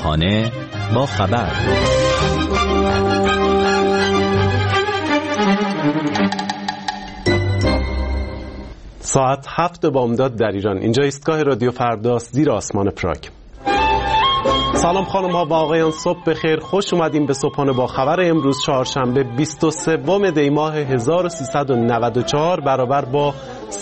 صبحانه با خبر. ساعت 7 بامداد در ایران. اینجا ایستگاه رادیو فرداست زیر آسمان پراگ. سلام خانم ها و آقایان، صبح بخیر. خوش اومدیم به صبحانه با خبر امروز چهارشنبه 23 دی ماه 1394 برابر با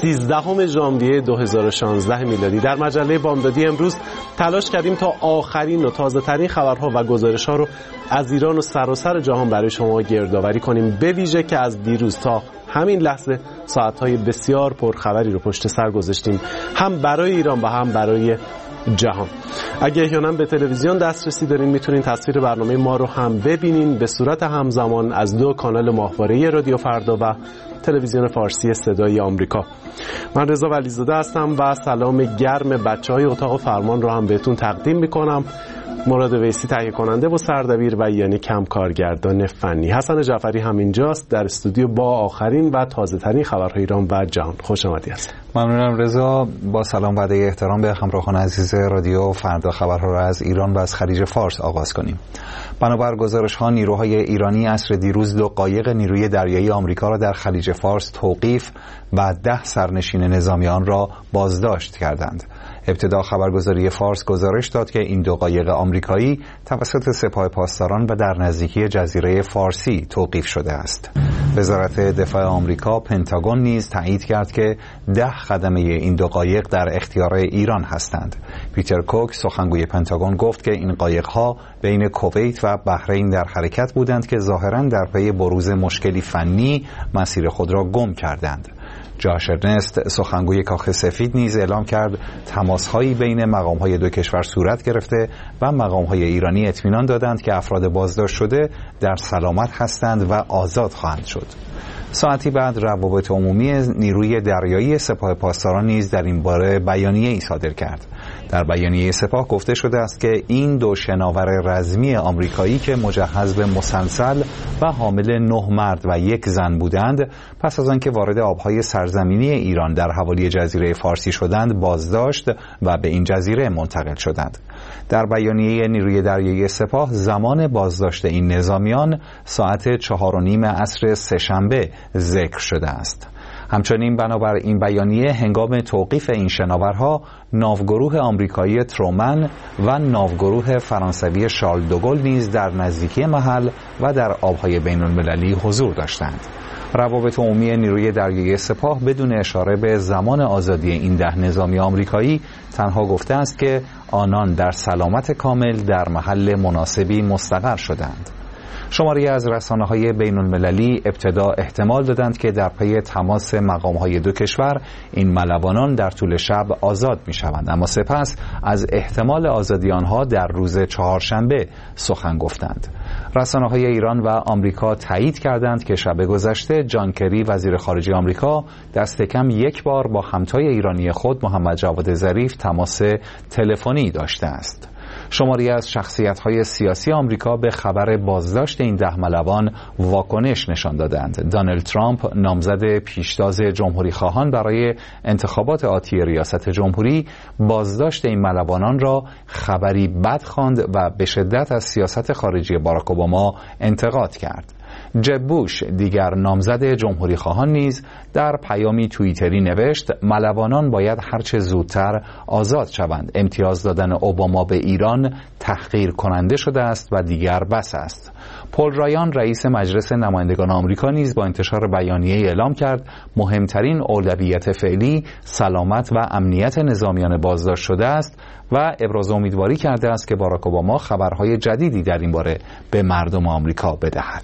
13 ژانویه 2016 میلادی. در مجله بامدادی امروز تلاش کردیم تا آخرین و تازه ترین خبرها و گزارش ها رو از ایران و سراسر جهان برای شما گردآوری کنیم، به ویژه که از دیروز تا همین لحظه ساعت‌های بسیار پرخبری رو پشت سر گذاشتیم، هم برای ایران و هم برای جهان. اگه احیانا به تلویزیون دسترسی دارین میتونین تصویر برنامه ما رو هم ببینین به صورت همزمان از دو کانال ماهواره رادیو فردا و تلویزیون فارسی صدای آمریکا. من رضا ولیزاده هستم و سلام گرم بچهای اتاق فرمان رو هم بهتون تقدیم میکنم. مراد ویسی تهیه کننده و سردبیر و یعنی کم کارگردان فنی. حسن جعفری هم اینجاست در استودیو با آخرین و تازه ترین خبرهای ایران و جهان. خوش آمدی هست. ممنونم رضا. با سلام و ادای احترام به همراهان عزیز رادیو فردا خبرها را از ایران و از خلیج فارس آغاز کنیم. بنابر گزارش‌ها نیروهای ایرانی عصر دیروز 2 قایق نیروی دریایی آمریکا را در خلیج فارس توقیف و 10 سرنشین نظامی آن را بازداشت کردند. ابتدا خبرگزاری فارس گزارش داد که این 2 قایق آمریکایی توسط سپاه پاسداران و در نزدیکی جزیره فارسی توقیف شده است. وزارت دفاع آمریکا پنتاگون نیز تایید کرد که 10 خدمه این 2 قایق در اختیار ایران هستند. پیتر کوک سخنگوی پنتاگون گفت که این قایق‌ها بین کویت و بحرین در حرکت بودند که ظاهراً در پی بروز مشکلی فنی مسیر خود را گم کردند. جاش ارنست سخنگوی کاخ سفید نیز اعلام کرد تماس‌هایی بین مقام‌های 2 کشور صورت گرفته و مقام‌های ایرانی اطمینان دادند که افراد بازداشت شده در سلامت هستند و آزاد خواهند شد. ساعتی بعد روابط عمومی نیروی دریایی سپاه پاسداران نیز در این باره بیانیه‌ای صادر کرد. در بیانیه سپاه گفته شده است که این 2 شناور رزمی آمریکایی که مجهز به مسلسل و حامل 9 مرد و 1 زن بودند، پس از آنکه وارد آبهای سرزمینی ایران در حوالی جزیره فارسی شدند بازداشت و به این جزیره منتقل شدند. در بیانیه نیروی دریایی سپاه زمان بازداشت این نظامیان ساعت 4:30 عصر سه‌شنبه ذکر شده است. همچنین بنابر این بیانیه هنگام توقیف این شناورها ناوگروه آمریکایی ترومن و ناوگروه فرانسوی شارل دوگل نیز در نزدیکی محل و در آبهای بین المللی حضور داشتند. روابط عمومی نیروی دریایی سپاه بدون اشاره به زمان آزادی این 10 نظامی آمریکایی تنها گفته است که آنان در سلامت کامل در محل مناسبی مستقر شدند. شماری از رسانه‌های بین‌المللی ابتدا احتمال دادند که در پی تماس مقام‌های 2 کشور این ملوانان در طول شب آزاد می‌شوند، اما سپس از احتمال آزادی آنها در روز چهارشنبه سخن گفتند. رسانه‌های ایران و آمریکا تایید کردند که شب گذشته جان کری وزیر خارجه آمریکا دست کم 1 بار با همتای ایرانی خود محمد جواد ظریف تماس تلفنی داشته است. شماری از شخصیت‌های سیاسی آمریکا به خبر بازداشت این 10 ملوان واکنش نشان دادند. دونالد ترامپ نامزد پیشتاز جمهوری‌خواهان برای انتخابات آتی ریاست جمهوری بازداشت این ملوانان را خبری بد خواند و به شدت از سیاست خارجی باراک اوباما انتقاد کرد. جب بوش دیگر نامزد جمهوری خواهان نیز در پیامی توییتری نوشت ملوانان باید هرچه زودتر آزاد شوند. امتیاز دادن اوباما به ایران تحقیر کننده شده است و دیگر بس است. پل رایان رئیس مجلس نمایندگان آمریکا نیز با انتشار بیانیه اعلام کرد مهمترین اولویت فعلی سلامت و امنیت نظامیان بازداشت شده است و ابراز امیدواری کرده است که باراک اوباما خبرهای جدیدی در این باره به مردم آمریکا بدهد.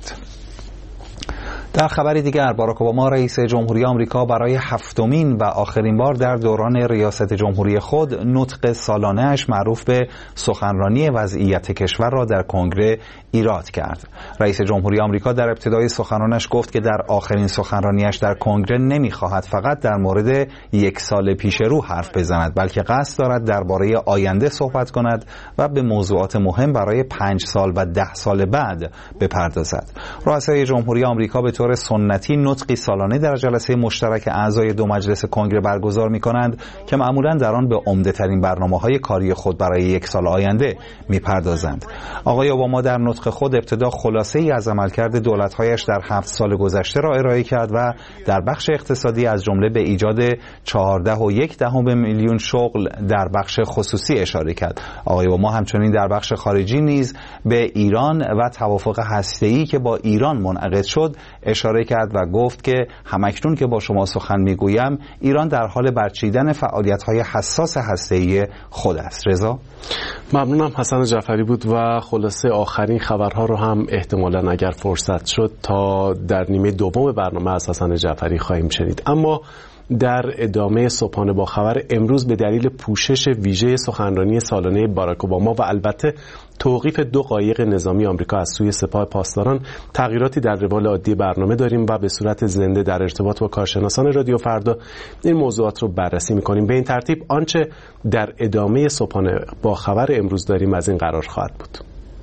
در خبری دیگر باراک اوباما رئیس جمهوری آمریکا برای 7مین و آخرین بار در دوران ریاست جمهوری خود نطق سالانه‌اش معروف به سخنرانی وضعیت کشور را در کنگره ایراد کرد. رئیس جمهوری آمریکا در ابتدای سخنانش گفت که در آخرین سخنرانیش در کنگره نمی‌خواهد فقط در مورد 1 سال پیش رو حرف بزند، بلکه قصد دارد درباره آینده صحبت کند و به موضوعات مهم برای 5 سال و 10 سال بعد بپردازد. رؤسای جمهوری آمریکا به طور سنتی نطقی سالانه در جلسه مشترک اعضای دو مجلس کنگره برگزار می‌کنند که معمولاً در آن به عمده‌ترین برنامه‌های کاری خود برای یک سال آینده می‌پردازند. آقای اوباما در نطق خود ابتدا خلاصه‌ای از عملکرد دولت‌هایش در 7 سال گذشته را ارائه کرد و در بخش اقتصادی از جمله به ایجاد 14.1 میلیون شغل در بخش خصوصی اشاره کرد. آقای اوباما همچنین در بخش خارجی نیز به ایران و توافق هسته‌ای که با ایران منعقد شد اشاره کرد و گفت که همکنون که با شما سخن میگویم ایران در حال برچیدن فعالیت‌های حساس هسته‌ای خود است. رضا؟ ممنونم. حسن جعفری بود و خلاصه آخرین خبرها رو هم احتمالاً اگر فرصت شد تا در نیمه دوم برنامه از حسن جعفری خواهیم شنید. اما در ادامه صبحانه با خبر امروز به دلیل پوشش ویژه سخنرانی سالانه باراک اوباما و البته توقیف 2 قایق نظامی آمریکا از سوی سپاه پاسداران تغییراتی در روال عادی برنامه داریم و به صورت زنده در ارتباط با کارشناسان رادیو فردا این موضوعات رو بررسی می‌کنیم. به این ترتیب آنچه در ادامه صبحانه با خبر امروز داریم از این قرار خواهد بود.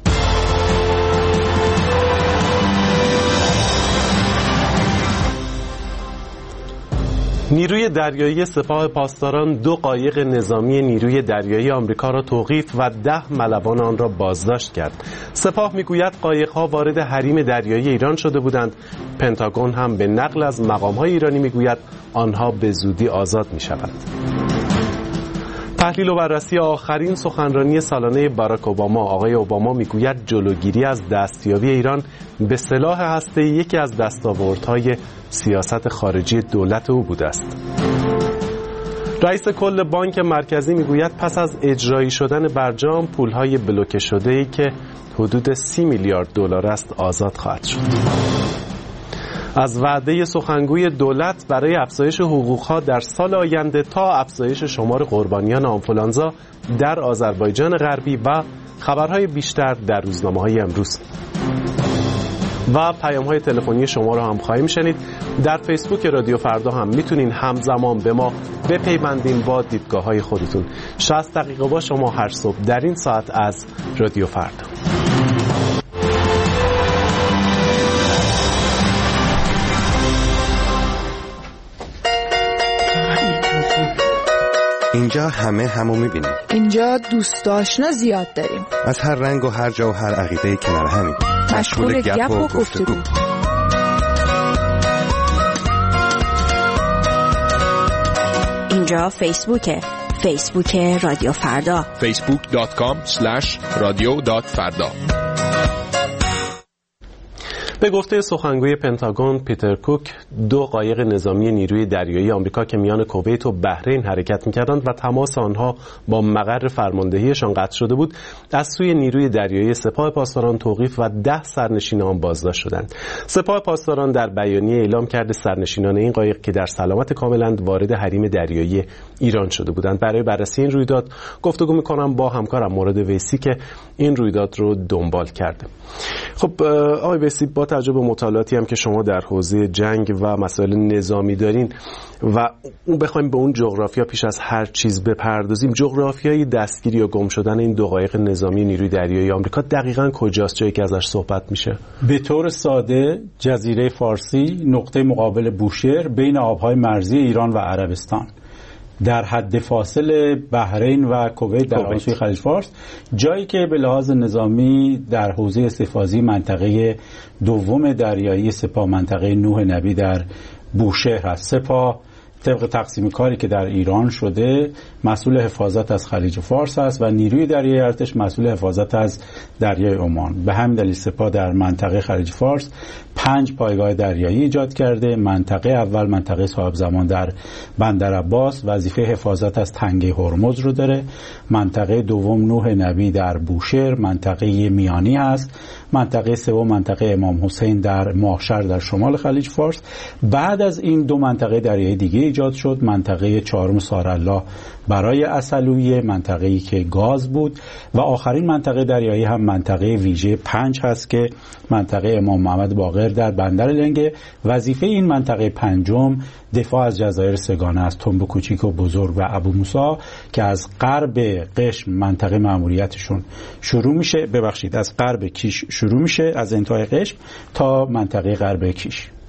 نیروی دریایی سپاه پاسداران 2 قایق نظامی نیروی دریایی آمریکا را توقیف و 10 ملوان آن را بازداشت کرد. سپاه میگوید قایق‌ها وارد حریم دریایی ایران شده بودند. پنتاگون هم به نقل از مقام‌های ایرانی میگوید آنها به زودی آزاد می‌شوند. تحلیل و بررسی آخرین سخنرانی سالانه باراک اوباما. آقای اوباما میگوید جلوگیری از دستیابی ایران به سلاح هسته‌ای یکی از دستاوردهای سیاست خارجی دولت او بوده است. رئیس کل بانک مرکزی میگوید پس از اجرایی شدن برجام پولهای بلوکه شده‌ای که حدود 30 میلیارد دلار است آزاد خواهد شد. از وعده سخنگوی دولت برای افزایش حقوق‌ها در سال آینده تا افزایش شمار قربانیان آنفولانزا در آذربایجان غربی و خبرهای بیشتر در روزنامه‌های امروز. و پیام‌های تلفنی شما رو هم خواهیم شنید. در فیسبوک رادیو فردا هم میتونین همزمان به ما بپیوندین با دیدگاه‌های خودتون. 60 دقیقه با شما هر صبح در این ساعت از رادیو فردا. اینجا همه همو میبینیم. اینجا دوست آشنا زیاد داریم. از هر رنگ و هر جا و هر عقیده کنار همیم. مشغول گپ و گفتگو. اینجا فیسبوک رادیو فردا. facebook.com/radio.farda. به گفته سخنگوی پنتاگون پیتر کوک 2 قایق نظامی نیروی دریایی آمریکا که میان کویت و بحرین حرکت می‌کردند و تماس آنها با مقر فرماندهیشان قطع شده بود از سوی نیروی دریایی سپاه پاسداران توقیف و 10 سرنشین آن بازداشت شدند. سپاه پاسداران در بیانیه اعلام کرده سرنشینان این قایق که در سلامت کاملاً وارد حریم دریایی ایران شده بودند. برای بررسی این رویداد گفتگو می‌کنم با همکارم مراد ویسی که این رویداد رو دنبال کرده. خب آقای ویسی، با توجه به مطالعاتی هم که شما در حوزه جنگ و مسائل نظامی دارین و بخوایم به اون جغرافیا پیش از هر چیز بپردازیم، جغرافیای دستگیری و گم شدن این 2 قایق نظامی نیروی دریایی آمریکا دقیقاً کجاست، جایی که ازش صحبت میشه؟ به طور ساده جزیره فارسی، نقطه مقابل بوشهر بین آبهای مرزی ایران و عربستان، در حد فاصل بحرین و کویت در آبهای خلیج فارس، جایی که به لحاظ نظامی در حوزه استفاضی منطقه دوم دریایی سپاه، منطقه نوح نبی در بوشهر هست. سپاه طبق تقسیم کاری که در ایران شده مسئول حفاظت از خلیج فارس است و نیروی دریایی ارتش مسئول حفاظت از دریای عمان. به همین دلیل سپاه در منطقه خلیج فارس 5 پایگاه دریایی ایجاد کرده. منطقه اول منطقه صاحب زمان در بندر عباس وظیفه حفاظت از تنگه هرمز رو داره. منطقه دوم نوح نبی در بوشهر منطقه میانی هست. منطقه سوم منطقه امام حسین در ماهشهر در شمال خلیج فارس. بعد از این 2 منطقه دریایی دیگه ایجاد شد. منطقه 4 سارالله برای عسلویه، منطقه‌ای که گاز بود، و آخرین منطقه دریایی هم منطقه ویژه 5 هست که منطقه امام محمد باقر در بندر لنگه. وظیفه این منطقه 5م دفاع از جزایر سگانه است، تنب کوچیک و بزرگ و ابو موسی، که از غرب قشم منطقه مأموریتشون شروع میشه، از غرب کیش شروع میشه، از انتهای قشم تا منطقه غرب کیش.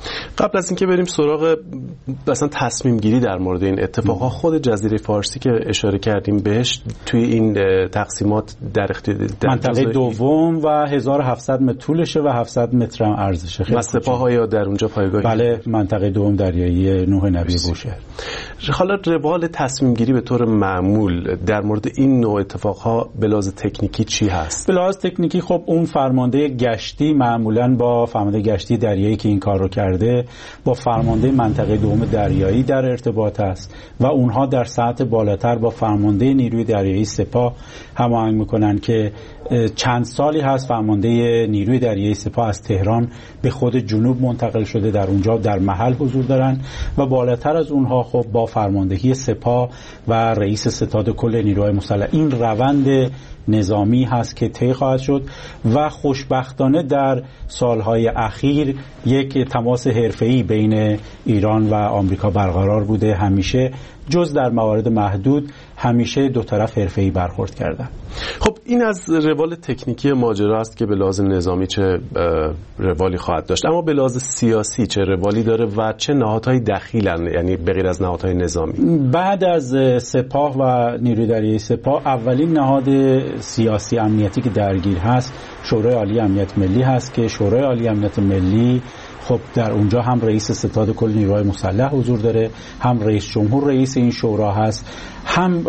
قبل از اینکه بریم سراغ مثلا تصمیم گیری در مورد این اتفاقها، خود جزیره فارسی که اشاره کردیم بهش توی این تقسیمات در منطقه دوم و 1700 متر طولشه و 700 متر هم عرضشه. و سپاه‌ها در اونجا پایگاهی؟ بله، منطقه دوم دریایی نوح نبی بوشهر. حالا روال تصمیم گیری به طور معمول در مورد این نوع اتفاقها به لحاظ تکنیکی چی هست؟ به لحاظ تکنیکی خب اون فرمانده گشتی معمولاً با فرمانده گشتی دریایی که این کار رو کرده با فرمانده منطقه دوم دریایی در ارتباط است و اونها در سطح بالاتر با فرمانده نیروی دریایی سپاه هماهنگ میکنن که چند سالی هست فرمانده نیروی دریایی سپاه از تهران به خود جنوب منتقل شده، در اونجا در محل حضور دارن و بالاتر از اونها خب با فرماندهی سپاه و رئیس ستاد کل نیروهای مسلح این روند نظامی هست که طی خواهد شد و خوشبختانه در سالهای اخیر یک تماس حرفه‌ای بین ایران و آمریکا برقرار بوده. همیشه جز در موارد محدود همیشه دو طرف حرفه‌ای برخورد کردن. خب این از روال تکنیکی ماجرا است که به لحاظ نظامی چه روالی خواهد داشت، اما به لحاظ سیاسی چه روالی داره و چه نهادهای دخیلن، یعنی به غیر از نهادهای نظامی؟ بعد از سپاه و نیروی دریایی سپاه اولین نهاد سیاسی امنیتی که درگیر هست شورای عالی امنیت ملی هست که شورای عالی امنیت ملی خب در اونجا هم رئیس ستاد کل نیروهای مسلح حضور داره، هم رئیس جمهور رئیس این شورا هست، هم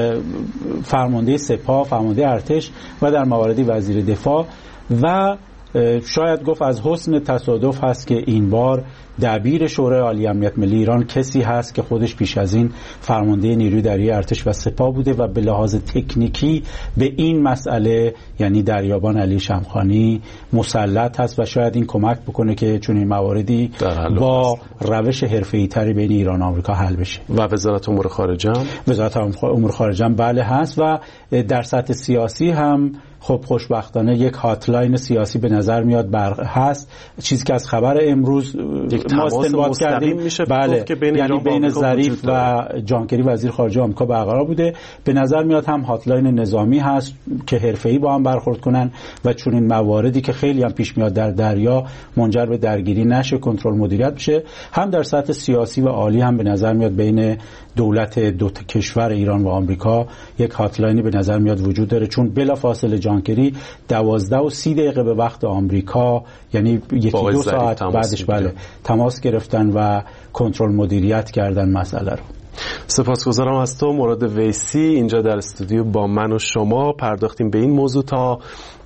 فرمانده سپاه، فرمانده ارتش و در مواردی وزیر دفاع و شاید گفت از حسن تصادف هست که این بار دبیر شورای عالی امنیت ملی ایران کسی هست که خودش پیش از این فرمانده نیروی دریایی ارتش و سپاه بوده و به لحاظ تکنیکی به این مسئله یعنی دریابان علی شمخانی مسلط هست و شاید این کمک بکنه که چون این مواردی با روش حرفه‌ای تری بین ایران و آمریکا حل بشه. و وزارت امور خارجه هم؟ وزارت امور خارجه هم بله هست و در سطح سیاسی هم خب خوشبختانه یک هاتلاین سیاسی به نظر میاد هست، چیزی که از خبر امروز ما استنباط کردیم میشه بله، که یعنی بین ظریف و جان کری وزیر خارجه آمریکا برقرار بوده. به نظر میاد هم هاتلاین نظامی هست که حرفه‌ای با هم برخورد کنن و چون این مواردی که خیلی هم پیش میاد در دریا منجر به درگیری نشه، کنترل مدیریت بشه. هم در سطح سیاسی و عالی هم به نظر میاد بین دولت دو کشور ایران و آمریکا یک هاتلاینی به نظر میاد وجود داره، چون بلافاصله جان کری 12:30 به وقت آمریکا یعنی 1-2 ساعت بعدش بله تماس گرفتن و کنترل مدیریت کردن مسئله رو. سپاسگزارم از تو مراد ویسی. اینجا در استودیو با من و شما پرداختیم به این موضوع تا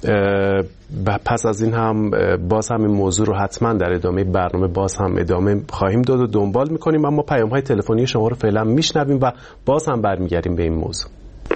پس از این هم باز هم این موضوع رو حتما در ادامه برنامه باز هم ادامه خواهیم داد و دنبال میکنیم، اما پیام‌های تلفنی شما رو فعلا میشنویم و باز هم برمیگردیم به این موضوع.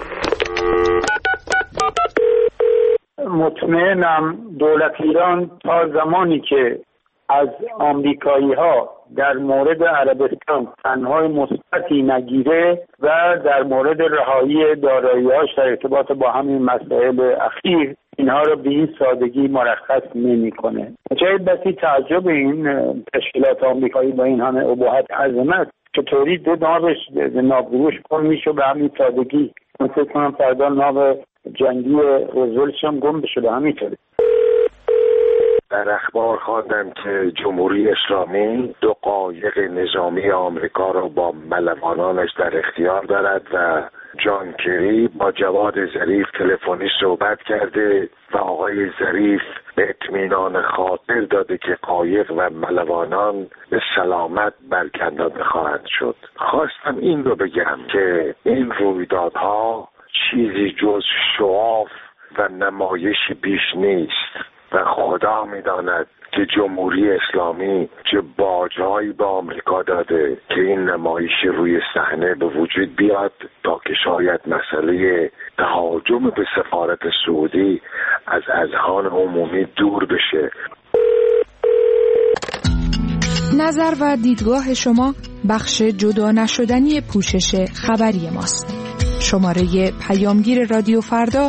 مطمئنم دولت ایران تا زمانی که از آمریکایی‌ها در مورد عربستان تنهای مثبتی نگیره و در مورد رهایی دارایی‌هاش در ارتباط با همین مسائل اخیر اینها رو به این سادگی مرخص نمی‌کنه. جای بسی تعجب این تشکیلات آمریکایی با این همه ابهت عظمت چطوری دو نابش نابگروش پر میشه به همین سادگی. من فکر کنم فردا ناب جنگی روزولتش هم گم بشه به همینطوری. در اخبار خواندم که جمهوری اسلامی 2 قایق نظامی آمریکا را با ملوانانش در اختیار دارد و جان کری با جواد ظریف تلفنی صحبت کرده و آقای ظریف به اطمینان خاطر داده که قایق و ملوانان به سلامت برکنداده خواهند شد. خواستم این رو بگم که این رویدادها چیزی جز شعاف و نمایشی بیش نیست و خدا می‌داند که جمهوری اسلامی چه باج‌هایی به آمریکا داده که این نمایش روی صحنه به وجود بیاد تا که شاید مسئله تهاجم به سفارت سعودی از اذهان عمومی دور بشه. نظر و دیدگاه شما بخش جدا نشدنی پوشش خبری ماست. شماره پیامگیر رادیو فردا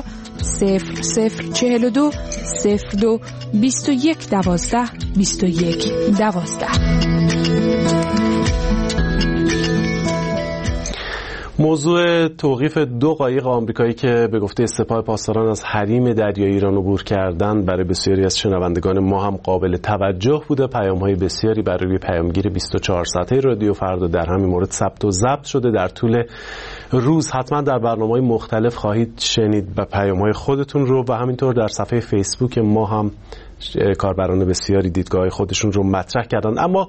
0042 02 21 12 21 12. موضوع توقیف 2 قایق آمریکایی که به گفته سپاه پاسداران از حریم دریایی ایران عبور کردند برای بسیاری از شنوندگان ما هم قابل توجه بوده. پیام‌های بسیاری برای پیامگیر 24 ساعته رادیو فردا در همین مورد ثبت و ضبط شده. در طول روز حتما در برنامه‌های مختلف خواهید شنید و پیام‌های خودتون رو و همینطور در صفحه فیسبوک ما هم کاربران بسیاری دیدگاه خودشون رو مطرح کردن. اما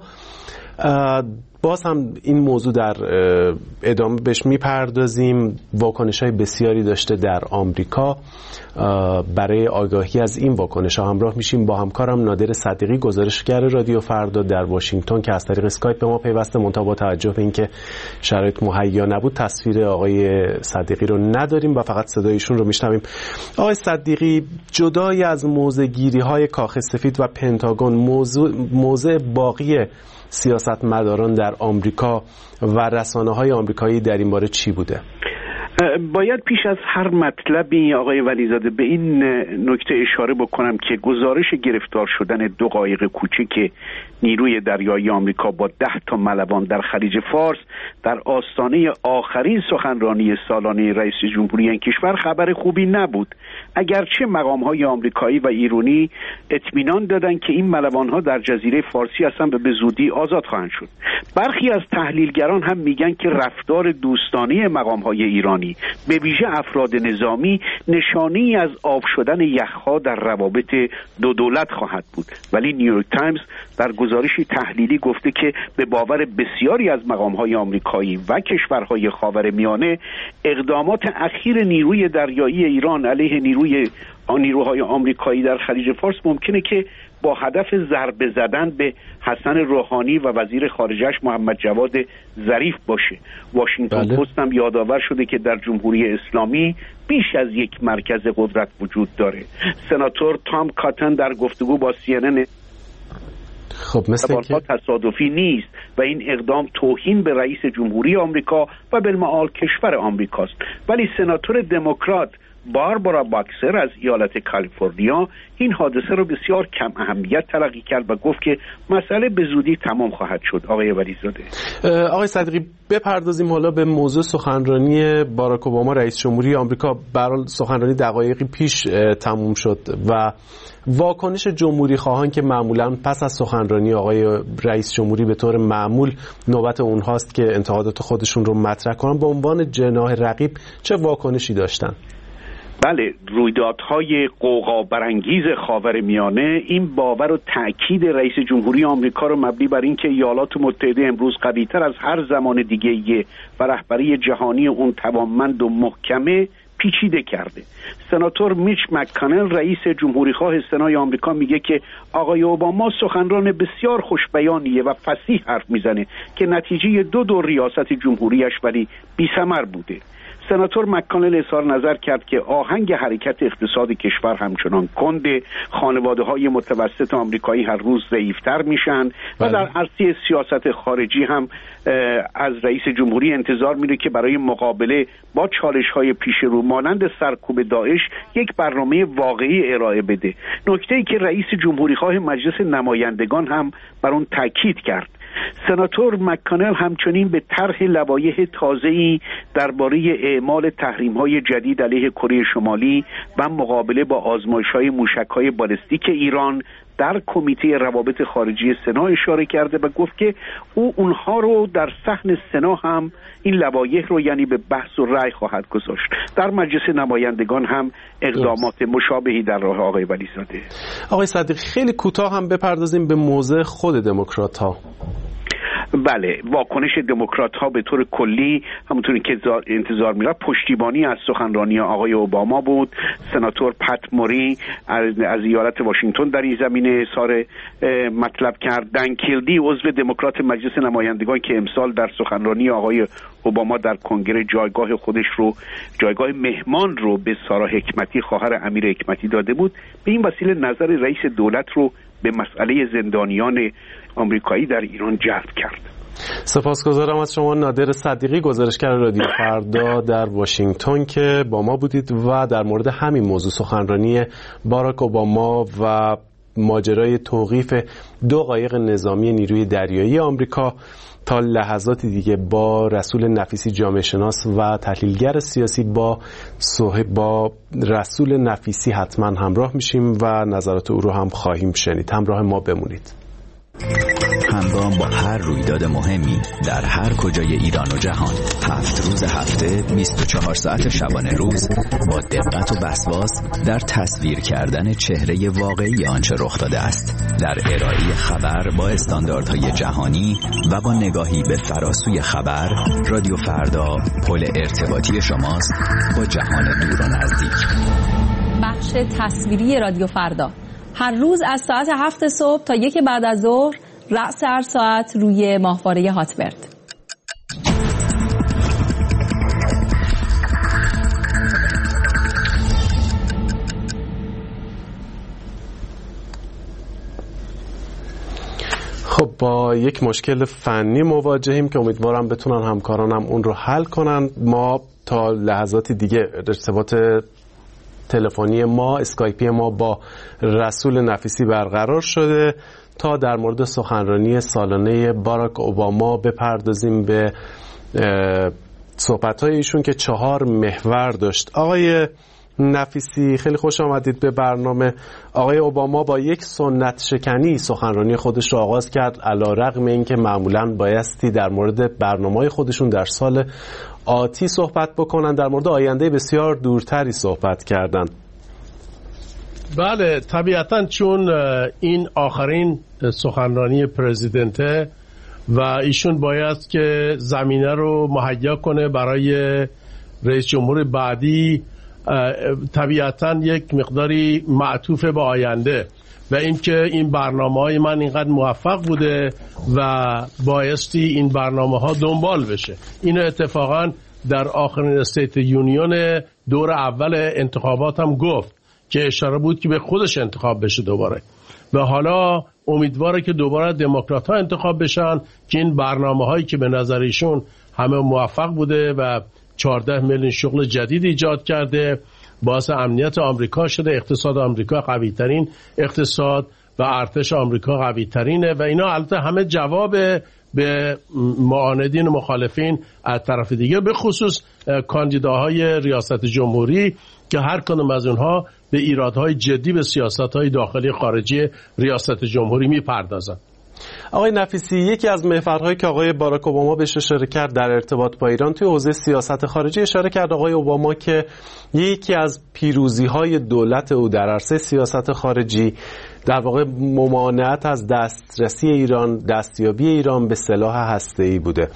باز هم این موضوع در ادامه بهش میپردازیم. واکنش‌های بسیاری داشته در آمریکا. برای آگاهی از این واکنش‌ها همراه میشیم با همکارم نادر صدیقی، گزارشگر رادیو فردا در واشنگتن که از طریق اسکایپ به ما پیوسته، منتها با توجه به اینکه شرایط مهیا نبود تصویر آقای صدیقی رو نداریم و فقط صدایشون رو میشنویم. آقای صدیقی، جدای از موضع‌گیری‌های کاخ سفید و پنتاگون، موضع باقی سیاستمداران در آمریکا و رسانه‌های آمریکایی در این باره چی بوده؟ باید پیش از هر مطلبی آقای ولیزاده به این نکته اشاره بکنم که گزارش گرفتار شدن 2 قایق کوچک نیروی دریایی آمریکا با 10 تا ملوان در خلیج فارس در آستانه آخرین سخنرانی سالانه رئیس جمهوری این کشور خبر خوبی نبود. اگرچه مقام‌های آمریکایی و ایرانی اطمینان دادند که این ملوان‌ها در جزیره فارسی هستند و به زودی آزاد خواهند شد. برخی از تحلیلگران هم میگن که رفتار دوستانه مقام‌های ایرانی به ویژه افراد نظامی نشانه‌ای از آب شدن یخ‌ها در روابط 2 دولت خواهد بود. ولی نیویورک تایمز در گزارشی تحلیلی گفته که به باور بسیاری از مقام‌های آمریکایی و کشورهای خاورمیانه اقدامات اخیر نیروی دریایی ایران علیه نیروهای آمریکایی در خلیج فارس ممکنه که با هدف ضربه زدن به حسن روحانی و وزیر خارجه‌اش محمد جواد ظریف باشه. واشنگتن پست هم یادآور شده که در جمهوری اسلامی بیش از یک مرکز قدرت وجود داره. سناتور تام کاتن در گفتگو با CNN خب مثل که تصادفی نیست و این اقدام توهین به رئیس جمهوری آمریکا و بالمعال کشور آمریکاست. ولی سناتور دموکرات باربارا باکسر از ایالت کالیفرنیا این حادثه رو بسیار کم اهمیت تلقی کرد و گفت که مسئله به زودی تمام خواهد شد. آقای ولیزاده. آقای صدیقی، بپردازیم حالا به موضوع سخنرانی باراک اوباما رئیس جمهوری آمریکا. برای سخنرانی دقایقی پیش تموم شد و واکنش جمهوری خواهان که معمولا پس از سخنرانی آقای رئیس جمهوری به طور معمول نوبت اونهاست که انتقادات خودشون رو مطرح کنن، به عنوان جناح رقیب چه واکنشی داشتن؟ بله، رویدادهای قوقا برانگیز خاورمیانه این باور و تأکید رئیس جمهوری آمریکا رو مبنی بر اینکه ایالات متحده امروز قوی‌تر از هر زمان دیگه‌ای و رهبری جهانی اون توانمند و محکمه پیچیده کرده. سناتور میچ مک‌کانل رئیس جمهوری خواه سنای آمریکا میگه که آقای اوباما سخنران بسیار خوشبیانیه و فصیح حرف میزنه که نتیجه 2 دور ریاست جمهوریش ولی بی‌ثمر بوده. سناتور مک‌کانل اظهار نظر کرد که آهنگ حرکت اقتصاد کشور همچنان کنده، خانواده‌های متوسط آمریکایی هر روز ضعیف‌تر میشن و در عرصه سیاست خارجی هم از رئیس جمهوری انتظار میره که برای مقابله با چالش‌های پیش رو مانند سرکوب داعش یک برنامه واقعی ارائه بده. نکته‌ای که رئیس جمهوری خواه مجلس نمایندگان هم بر اون تاکید کرد. سناتور مک‌کانل همچنین به طرح لوایح تازه‌ای درباره اعمال تحریم‌های جدید علیه کره شمالی و مقابله با آزمایش‌های موشک‌های بالستیک ایران در کمیته روابط خارجی سنا اشاره کرده و گفت که او اونها رو در صحن سنا هم این لوایح رو یعنی به بحث و رأی خواهد گذاشت. در مجلس نمایندگان هم اقدامات مشابهی در راه آقای ولیزاده. آقای صدیقی، خیلی کوتاه هم بپردازیم به موضع خود دموکرات‌ها. بله، واکنش دموکرات‌ها به طور کلی همونطوری که انتظار می‌رفت پشتیبانی از سخنرانی آقای اوباما بود. سناتور پت موری از ایالت واشنگتن در این زمینه اظهار مطلب کرد. دن کیلدی عضو دموکرات مجلس نمایندگان که امسال در سخنرانی آقای اوباما در کنگره جایگاه مهمان رو به سارا حکمتی خواهر امیر حکمتی داده بود، به این وسیله نظر رئیس دولت رو به مسئله زندانیان آمریکایی در ایران جلب کرد. سپاسگزارم از شما نادر صدیقی، گزارشگر رادیو فردا در واشنگتن که با ما بودید و در مورد همین موضوع سخنرانی باراک اوباما و ماجرای توقیف 2 قایق نظامی نیروی دریایی آمریکا تا لحظاتی دیگه با رسول نفیسی جامعه شناس و تحلیلگر سیاسی با رسول نفیسی حتما همراه میشیم و نظرات او رو هم خواهیم شنید. همراه ما بمونید. همگام با هر رویداد مهمی در هر کجای ایران و جهان، 7 روز هفته 24 ساعت شبانه روز با دقت و وسواس در تصویر کردن چهره واقعی آنچه رخ داده است، در ارائه خبر با استانداردهای جهانی و با نگاهی به فراسوی خبر. رادیو فردا پل ارتباطی شماست با جهان دور و نزدیک. بخش تصویری رادیو فردا هر روز از ساعت 7 صبح تا 1 بعد از ظهر، رأس هر ساعت روی ماهواره هاتبرد. خب با یک مشکل فنی مواجهیم که امیدوارم بتونن همکارانم اون رو حل کنن. ما تا لحظاتی دیگه ارتباط تلفنی ما، اسکایپی ما با رسول نفیسی برقرار شده تا در مورد سخنرانی سالانه باراک اوباما بپردازیم به صحبت‌های ایشون که 4 محور داشت. آقای نفیسی خیلی خوش آمدید به برنامه. آقای اوباما با یک سنت شکنی سخنرانی خودش رو آغاز کرد، علی‌رغم اینکه معمولاً بایستی در مورد برنامه‌های خودشون در سال آتی صحبت بکنن، در مورد آینده بسیار دورتری صحبت کردن. بله طبیعتاً چون این آخرین سخنرانی پرزیدنته و ایشون باید که زمینه رو مهیا کنه برای رئیس جمهور بعدی، طبیعتاً یک مقداری معطوف به آینده و اینکه این برنامه‌های من اینقدر موفق بوده و بایستی این برنامه‌ها دنبال بشه. اینو اتفاقاً در آخرین استیت یونیون دور اول انتخابات هم گفت که اشاره بود که به خودش انتخاب بشه دوباره و حالا امیدواره که دوباره دموکرات ها انتخاب بشن که این برنامه‌هایی که به نظر ایشون همه موفق بوده و 14 میلیون شغل جدید ایجاد کرده، باعث امنیت آمریکا شده، اقتصاد آمریکا قوی ترین اقتصاد و ارتش آمریکا قوی ترینه و اینا البته همه جواب به معاندین و مخالفین از طرف دیگه، به خصوص کاندیداهای ریاست جمهوری که هر کدوم از اونها به ایرادهای جدی به سیاست‌های داخلی خارجی ریاست جمهوری میپردازن. آقای نفیسی، یکی از محورهایی که آقای باراک اوباما بهش اشاره کرد در ارتباط با ایران توی حوزه سیاست خارجی، اشاره کرد آقای اوباما که یکی از پیروزی‌های دولت او در عرصه سیاست خارجی در واقع ممانعت از دسترسی ایران، دستیابی ایران به سلاح هسته‌ای بوده.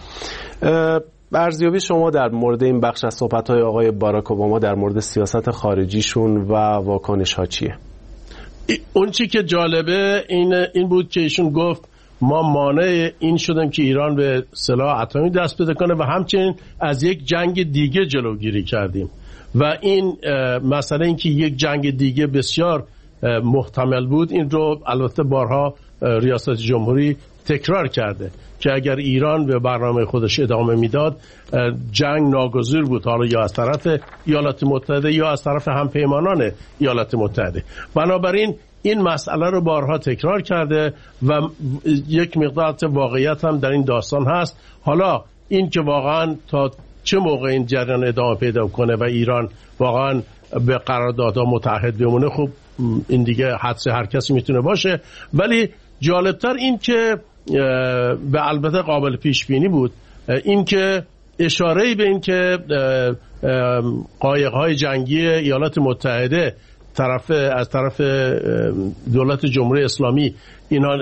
ارزیابی شما در مورد این بخش از صحبت‌های آقای باراک اوباما در مورد سیاست خارجیشون و واکنش‌ها چیه؟ اون چی که جالبه این بود که ایشون گفت ما مانع این شدیم که ایران به سلاح اتمی دست پیدا کنه و همچنین از یک جنگ دیگه جلوگیری کردیم و این مسئله این که یک جنگ دیگه بسیار محتمل بود، این رو البته بارها ریاست جمهوری تکرار کرده که اگر ایران به برنامه خودش ادامه میداد جنگ ناگزیر بود، حالا یا از طرف ایالات متحده یا از طرف همپیمانان ایالات متحده. بنابراین این مسئله رو بارها تکرار کرده و یک مقدار واقعیت هم در این داستان هست. حالا این که واقعا تا چه موقع این جریان ادامه پیدا کنه و ایران واقعا به قراردادها متحد بمونه، خب این دیگه حدس هر کسی میتونه باشه، ولی جالبتر این که به البته قابل پیش بینی بود این که اشاره‌ای به این که قایق‌های جنگی ایالات متحده از طرف دولت جمهوری اسلامی اینا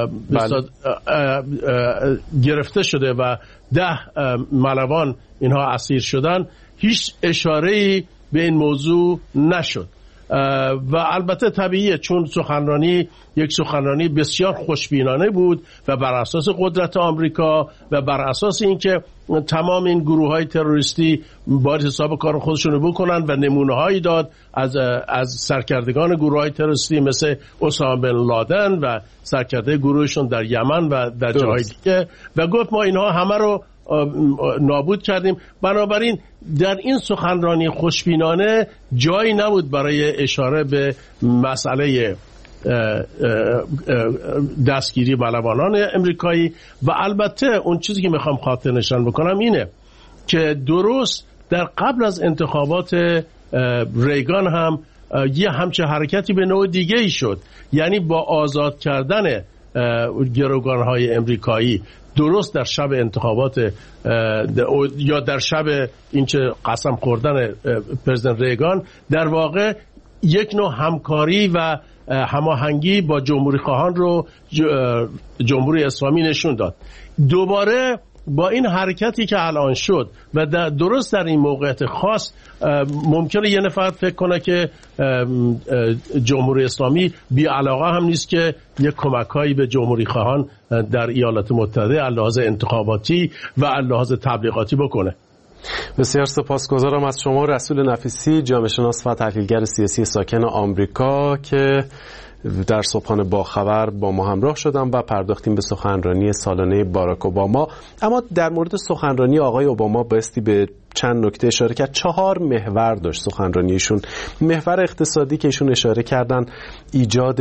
گرفته شده و 10 ملوان اینها اسیر شدن، هیچ اشاره‌ای به این موضوع نشد و البته طبیعیه چون یک سخنرانی بسیار خوشبینانه بود و بر اساس قدرت آمریکا و بر اساس اینکه تمام این گروه‌های تروریستی باید حساب کار خودشون رو بکنن و نمونه‌هایی داد از سرکردگان گروه‌های تروریستی مثل اسامه بن لادن و سرکرده گروهشون در یمن و در جاهای دیگه و گفت ما اینها همه رو نابود کردیم. بنابراین در این سخنرانی خوشبینانه جایی نبود برای اشاره به مسئله دستگیری ملوانان امریکایی. و البته اون چیزی که میخوام خاطر نشان بکنم اینه که درست در قبل از انتخابات ریگان هم یه همچه حرکتی به نوع دیگه ای شد، یعنی با آزاد کردن گروگانهای امریکایی درست در شب انتخابات یا در شب اینچه قسم خوردن پرزیدنت ریگان، در واقع یک نوع همکاری و هماهنگی با جمهوری خواهان رو جمهوری اسلامی نشون داد. دوباره با این حرکتی که الان شد و درست در این موقعیت خاص ممکنه یه نفر فکر کنه که جمهوری اسلامی بی علاقه هم نیست که یک کمک‌هایی به جمهوری خواهان در ایالات متحده از لحاظ انتخاباتی و از لحاظ تبلیغاتی بکنه. بسیار سپاسگزارم از شما رسول نفیسی، جامعه شناس و تحلیلگر سیاسی ساکن آمریکا، که در صبحانه با خبر با ما همراه شدم و پرداختیم به سخنرانی سالانه باراک اوباما. اما در مورد سخنرانی آقای اوباما بایستی به چند نکته اشاره کرد. 4 محور داشت سخنرانیشون. محور اقتصادی که ایشون اشاره کردن ایجاد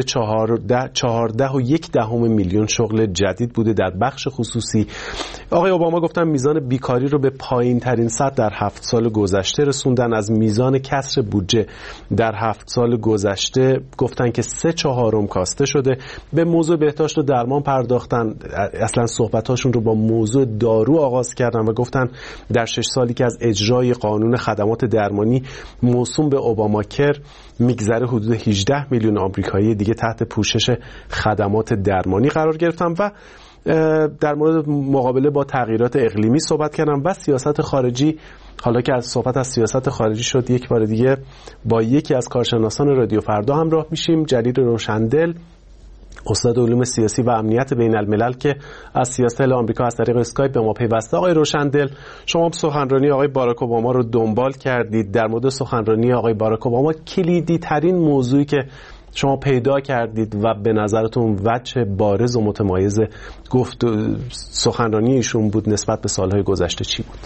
14.1 میلیون شغل جدید بوده در بخش خصوصی. آقای اوباما گفتن میزان بیکاری رو به پایین ترین سطح در 7 سال گذشته رسوندن. از میزان کسر بودجه در 7 سال گذشته گفتن که 3/4 کاسته شده. به موضوع بهداشت و درمان پرداختن. اصلا صحبتاشون رو با موضوع دارو آغاز کردن و گفتن در 6 سالی که از اجرای قانون خدمات درمانی موسوم به اوباماکر میگذره حدود 18 میلیون آمریکایی دیگه تحت پوشش خدمات درمانی قرار گرفتن. و در مورد مقابله با تغییرات اقلیمی صحبت کردم و سیاست خارجی. حالا که از صحبت از سیاست خارجی شد، یک بار دیگه با یکی از کارشناسان رادیو فردا همراه میشیم، جلیل روشندل، استاد علوم سیاسی و امنیت بین الملل که از سیاست آمریکا از طریق اسکایپ به ما پیوسته. آقای روشندل، شما سخنرانی آقای باراک اوباما رو دنبال کردید. در مورد سخنرانی آقای باراک اوباما کلیدی ترین موضوعی که شما پیدا کردید و به نظرتون وجه بارز و متمایز گفت سخنرانی ایشون بود نسبت به سالهای گذشته چی بود؟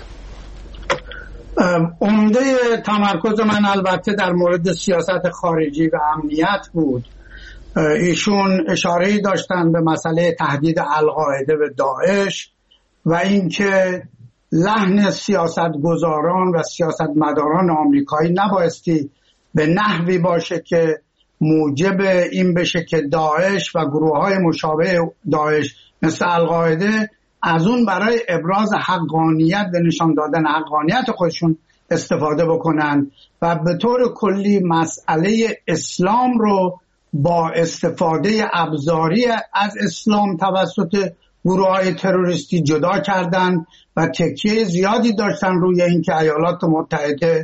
عمده تمرکز من البته در مورد سیاست خارجی و امنیت بود. ایشون اشاره‌ای داشتن به مسئله تهدید القاعده به داعش و اینکه لحن سیاستگزاران و سیاستمداران آمریکایی نبایستی به نحوی باشه که موجب این بشه که داعش و گروه‌های مشابه داعش مثل القاعده از اون برای ابراز حقانیت و نشان دادن حقانیت خودشون استفاده بکنن و به طور کلی مسئله اسلام رو با استفاده ابزاری از اسلام توسط گروه‌های تروریستی جدا کردن و تکیه زیادی داشتن روی اینکه ایالات متحده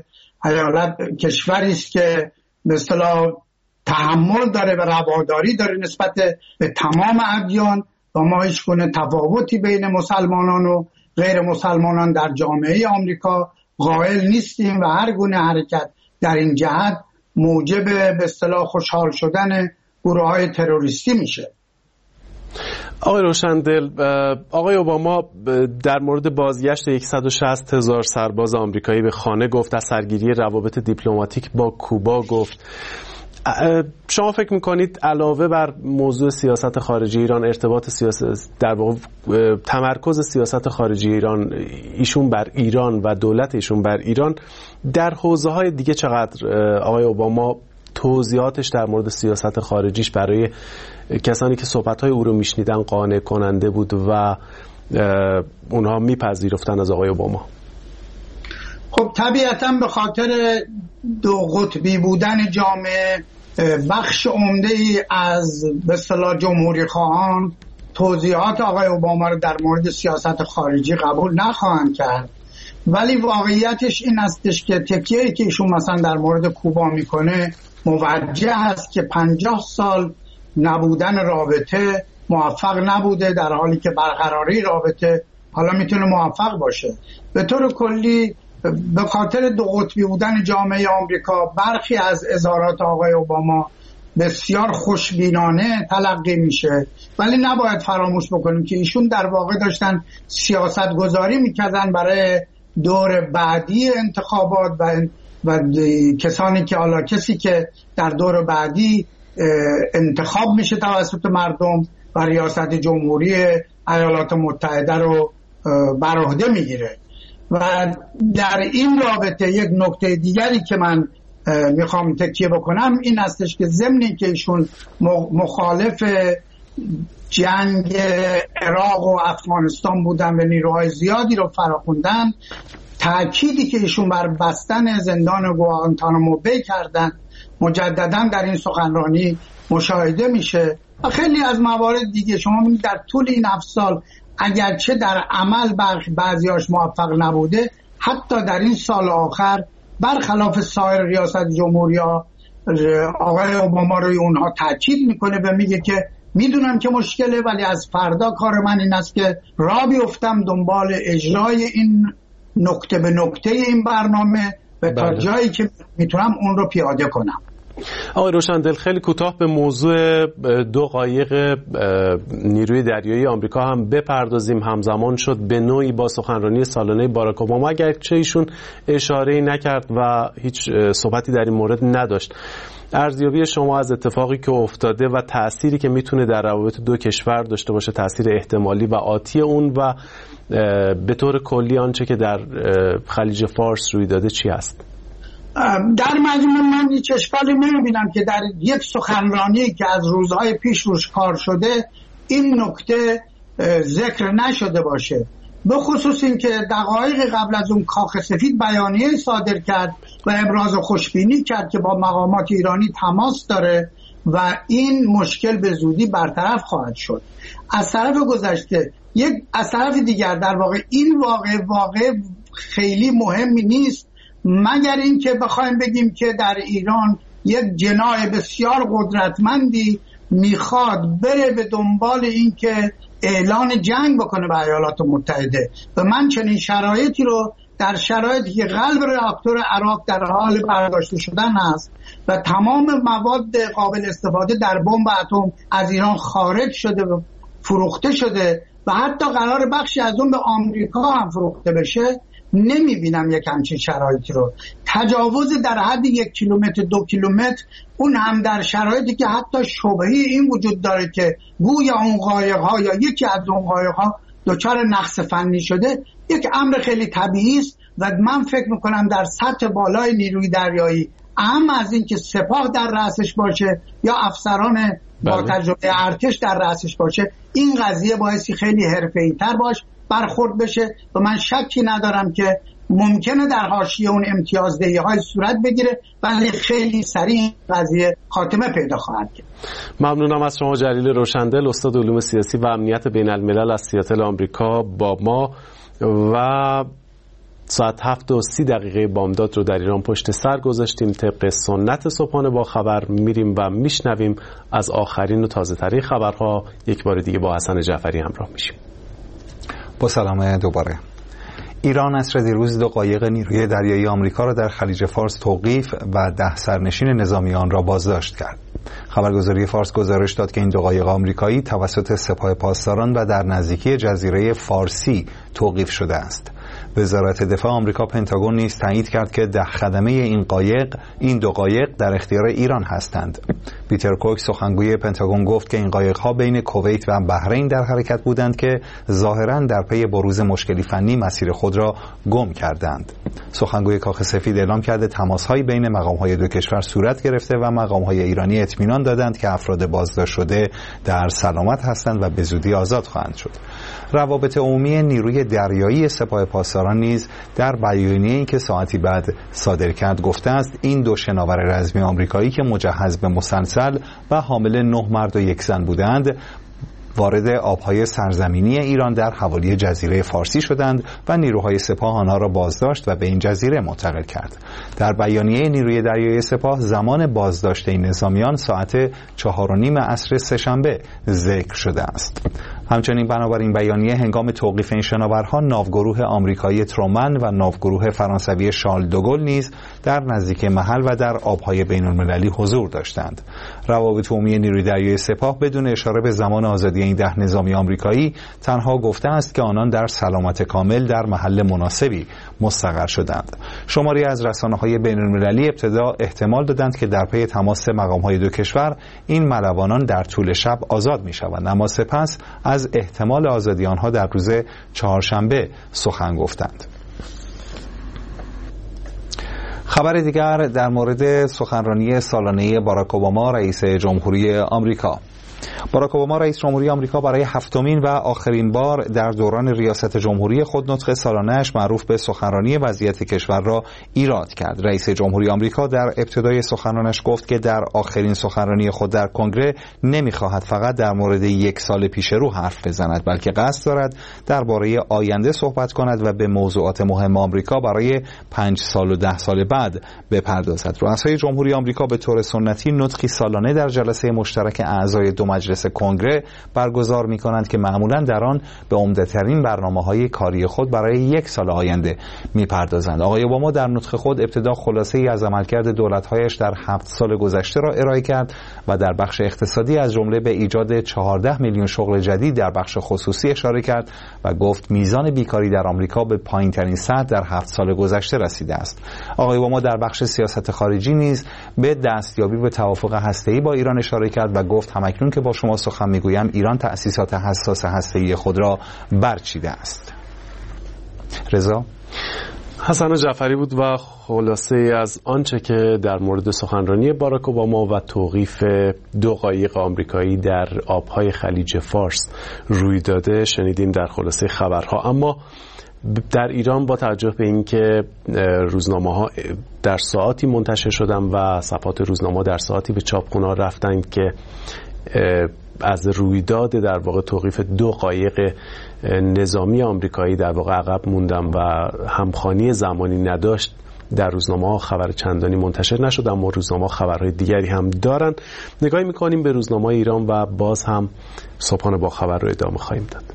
کشوری است که به اصطلاح تحمل داره و رواداری داره نسبت به تمام ادیان و ما هیچ گونه تفاوتی بین مسلمانان و غیر مسلمانان در جامعه آمریکا قائل نیستیم و هر گونه حرکت در این جهت موجب به اصطلاح خوشحال شدن گروه‌های تروریستی میشه. آقای روشندل، آقای اوباما در مورد بازگشت 160,000 سرباز آمریکایی به خانه گفت، از سرگیری روابط دیپلماتیک با کوبا گفت. شما فکر میکنید علاوه بر موضوع سیاست خارجی ایران، ارتباط سیاست در واقع تمرکز سیاست خارجی ایشون بر ایران و دولت ایشون بر ایران در حوزه‌های دیگه چقدر آقای اوباما توضیحاتش در مورد سیاست خارجیش برای کسانی که صحبت‌های او رو میشنیدن قانع کننده بود و اونها میپذیرفتن از آقای اوباما؟ خب طبیعتاً به خاطر دو قطبی بودن جامعه بخش عمده‌ای از به اصطلاح جمهوری خواهان توضیحات آقای اوباما رو در مورد سیاست خارجی قبول نخواهند کرد، ولی واقعیتش این هستش که تکیه‌ای که ایشون مثلا در مورد کوبا میکنه موجه هست که 50 سال نبودن رابطه موفق نبوده، در حالی که برقراری رابطه حالا میتونه موفق باشه. به طور کلی به خاطر دو قطبی بودن جامعه آمریکا برخی از اظهارات آقای اوباما بسیار خوشبینانه تلقی میشه، ولی نباید فراموش بکنیم که ایشون در واقع داشتن سیاست گذاری میکردن برای دور بعدی انتخابات و کسانی که کسی که در دور بعدی انتخاب میشه توسط مردم و ریاست جمهوری ایالات متحده رو بر عهده میگیره. و در این رابطه یک نکته دیگری که من میخوام تکیه بکنم این هستش که ضمن که ایشون مخالف جنگ عراق و افغانستان بودن و نیروهای زیادی رو فراخوندن، تأکیدی که ایشون بر بستن زندان گوانتانامو بی کردن مجددا در این سخنرانی مشاهده میشه و خیلی از موارد دیگه. شما می‌بینید در طول این 7 سال اگرچه در عمل بعضیاش موفق نبوده، حتی در این سال آخر برخلاف سایر ریاست جمهوری‌ها آقای اوباما روی اونها تاکید میکنه و میگه که میدونم که مشکله ولی از فردا کار من این است که راه بیفتم دنبال اجرای این نکته به نکته این برنامه و تا جایی که میتونم اون رو پیاده کنم. آقای روشندل خیلی کوتاه به موضوع 2 قایق نیروی دریایی آمریکا هم بپردازیم. همزمان شد به نوعی با سخنرانی سالانه باراک اوباما، اگرچه ایشون اشاره‌ای نکرد و هیچ صحبتی در این مورد نداشت. ارزیابی شما از اتفاقی که افتاده و تأثیری که میتونه در روابط 2 کشور داشته باشه، تأثیر احتمالی و آتی اون و به طور کلی آنچه که در خلیج فارس روی داده چی است؟ در مجموع من هیچ اشکالی نمیبینم که در یک سخنرانی که از روزهای پیش روش کار شده این نکته ذکر نشده باشه. به خصوص این که دقایق قبل از اون کاخ سفید بیانیه صادر کرد و ابراز خوشبینی کرد که با مقامات ایرانی تماس داره و این مشکل به زودی برطرف خواهد شد. از طرف گذشته از طرف دیگر در واقع این واقع خیلی مهمی نیست، مگر این که بخوایم بگیم که در ایران یک جناح بسیار قدرتمندی میخواد بره به دنبال این که اعلان جنگ بکنه به ایالات متحده و من چنین شرایطی رو در شرایطی که قلب راکتور عراق در حال برداشته شدن است و تمام مواد قابل استفاده در بمب اتم از ایران خارج شده و فروخته شده و حتی قرار بخشی از اون به آمریکا هم فروخته بشه، نمیبینم یک همچین شرایطی رو. تجاوز در حد 1 کیلومتر 2 کیلومتر، اون هم در شرایطی که حتی شبهه این وجود داره که گویا اون قایق‌ها یا یکی از اون قایق‌ها دچار نقص فنی شده، یک امر خیلی طبیعی است و من فکر میکنم در سطح بالای نیروی دریایی، اهم از این که سپاه در رأسش باشه یا افسران با تجربه ارتش در رأسش باشه، این قضیه باعثی خیلی حرفه‌ای‌تر برخورد بشه و من شکی ندارم که ممکنه در حاشیه اون امتیازدهی‌های صورت بگیره ولی خیلی سریع قضیه خاتمه پیدا خواهد کرد. ممنونم از شما جلیل روشندل، استاد علوم سیاسی و امنیت بین الملل از سیاتل آمریکا با ما و ساعت 7:30 بامداد رو در ایران پشت سر گذاشتیم. طبق سنت صبحانه با خبر میریم و میشنویم از آخرین و تازه ترین خبرها. یک بار دیگه با حسن جعفری همراه میشیم. با سلام دوباره. ایران عصر دیروز 2 قایق نیروی دریایی آمریکا را در خلیج فارس توقیف و 10 سرنشین نظامی آن را بازداشت کرد. خبرگزاری فارس گزارش داد که این 2 قایق آمریکایی توسط سپاه پاسداران و در نزدیکی جزیره فارسی توقیف شده است. وزارت دفاع آمریکا پنتاگون نیز تایید کرد که 10 خدمه این 2 قایق در اختیار ایران هستند. پیتر کوک سخنگوی پنتاگون گفت که این قایق‌ها بین کویت و بحرین در حرکت بودند که ظاهراً در پی بروز مشکلی فنی مسیر خود را گم کردند. سخنگوی کاخ سفید اعلام کرده تماس‌های بین مقام‌های 2 کشور صورت گرفته و مقام‌های ایرانی اطمینان دادند که افراد بازداشت شده در سلامت هستند و به زودی آزاد خواهند شد. روابط عمومی نیروی دریایی سپاه پاسداران نیز در بیانیه‌ای که ساعتی بعد صادر کرد گفته است این 2 شناور رزمی آمریکایی که مجهز به مسلسل و حامل 9 مرد و 1 زن بودند وارد آبهای سرزمینی ایران در حوالی جزیره فارسی شدند و نیروهای سپاه آنها را بازداشت و به این جزیره منتقل کرد. در بیانیه نیروی دریایی سپاه زمان بازداشت این نظامیان ساعت 4:30 عصر سه‌شنبه ذکر شده است. همچنین بنابراین بیانیه هنگام توقیف این شناورها ناوگروه آمریکایی ترومن و ناوگروه فرانسوی شارل دوگل نیز در نزدیک محل و در آبهای بین‌المللی حضور داشتند. روابط عمومی نیروی دریایی سپاه بدون اشاره به زمان آزادی این 10 نظامی آمریکایی تنها گفته است که آنان در سلامت کامل در محل مناسبی مستقر شدند. شماری از رسانه‌های بین‌المللی ابتدا احتمال دادند که در پی تماس مقام‌های دو کشور این ملوانان در طول شب آزاد می‌شوند، اما سپس از احتمال آزادی آنها در روز چهارشنبه سخن گفتند. خبر دیگر در مورد سخنرانی سالانه باراک اوباما رئیس جمهوری آمریکا. باراک اوباما رئیس جمهوری آمریکا برای 7مین و آخرین بار در دوران ریاست جمهوری خود نطق سالانه‌اش معروف به سخنرانی وضعیت کشور را ایراد کرد. رئیس جمهوری آمریکا در ابتدای سخنرانش گفت که در آخرین سخنرانی خود در کنگره نمی‌خواهد فقط در مورد 1 سال پیش رو حرف بزند، بلکه قصد دارد درباره آینده صحبت کند و به موضوعات مهم آمریکا برای 5 سال و 10 سال بعد بپردازد. رؤسای جمهوری آمریکا به طور سنتی نطقی سالانه در جلسه مشترک اعضای دو مجلس کنگره برگزار می‌کنند که معمولاً در آن به عمده‌ترین برنامه‌های کاری خود برای 1 سال آینده می‌پردازند. آقای اوباما در نطق خود ابتدا خلاصه‌ای از عملکرد دولت‌هایش در 7 سال گذشته را ارائه کرد و در بخش اقتصادی از جمله به ایجاد 14 میلیون شغل جدید در بخش خصوصی اشاره کرد و گفت میزان بیکاری در آمریکا به پایین‌ترین سطح در 7 سال گذشته رسیده است. آقای اوباما در بخش سیاست خارجی نیز به دستیابی به توافق هسته‌ای با ایران اشاره کرد و گفت همکنون که با شما سخن میگویم ایران تأسیسات حساس هسته‌ای خود را برچیده است. رضا حسن جعفری بود و خلاصه از آنچه که در مورد سخنرانی باراک اوباما و توقیف 2 قایق آمریکایی در آبهای خلیج فارس روی داده شنیدیم در خلاصه خبرها. اما در ایران با توجه به اینکه روزنامه‌ها در ساعاتی منتشر شدن و صفحات روزنامه‌ها در ساعاتی به چاپخانه‌ها رفتند که از رویداد در واقع توقیف 2 قایق نظامی آمریکایی در واقع عقب موندن و همخوانی زمانی نداشت، در روزنامه‌ها خبر چندانی منتشر نشد، اما روزنامه‌ها خبرهای دیگری هم دارن. نگاهی می‌کنیم به روزنامه‌های ایران و باز هم صبحانه با خبر رو ادامه خواهیم داد.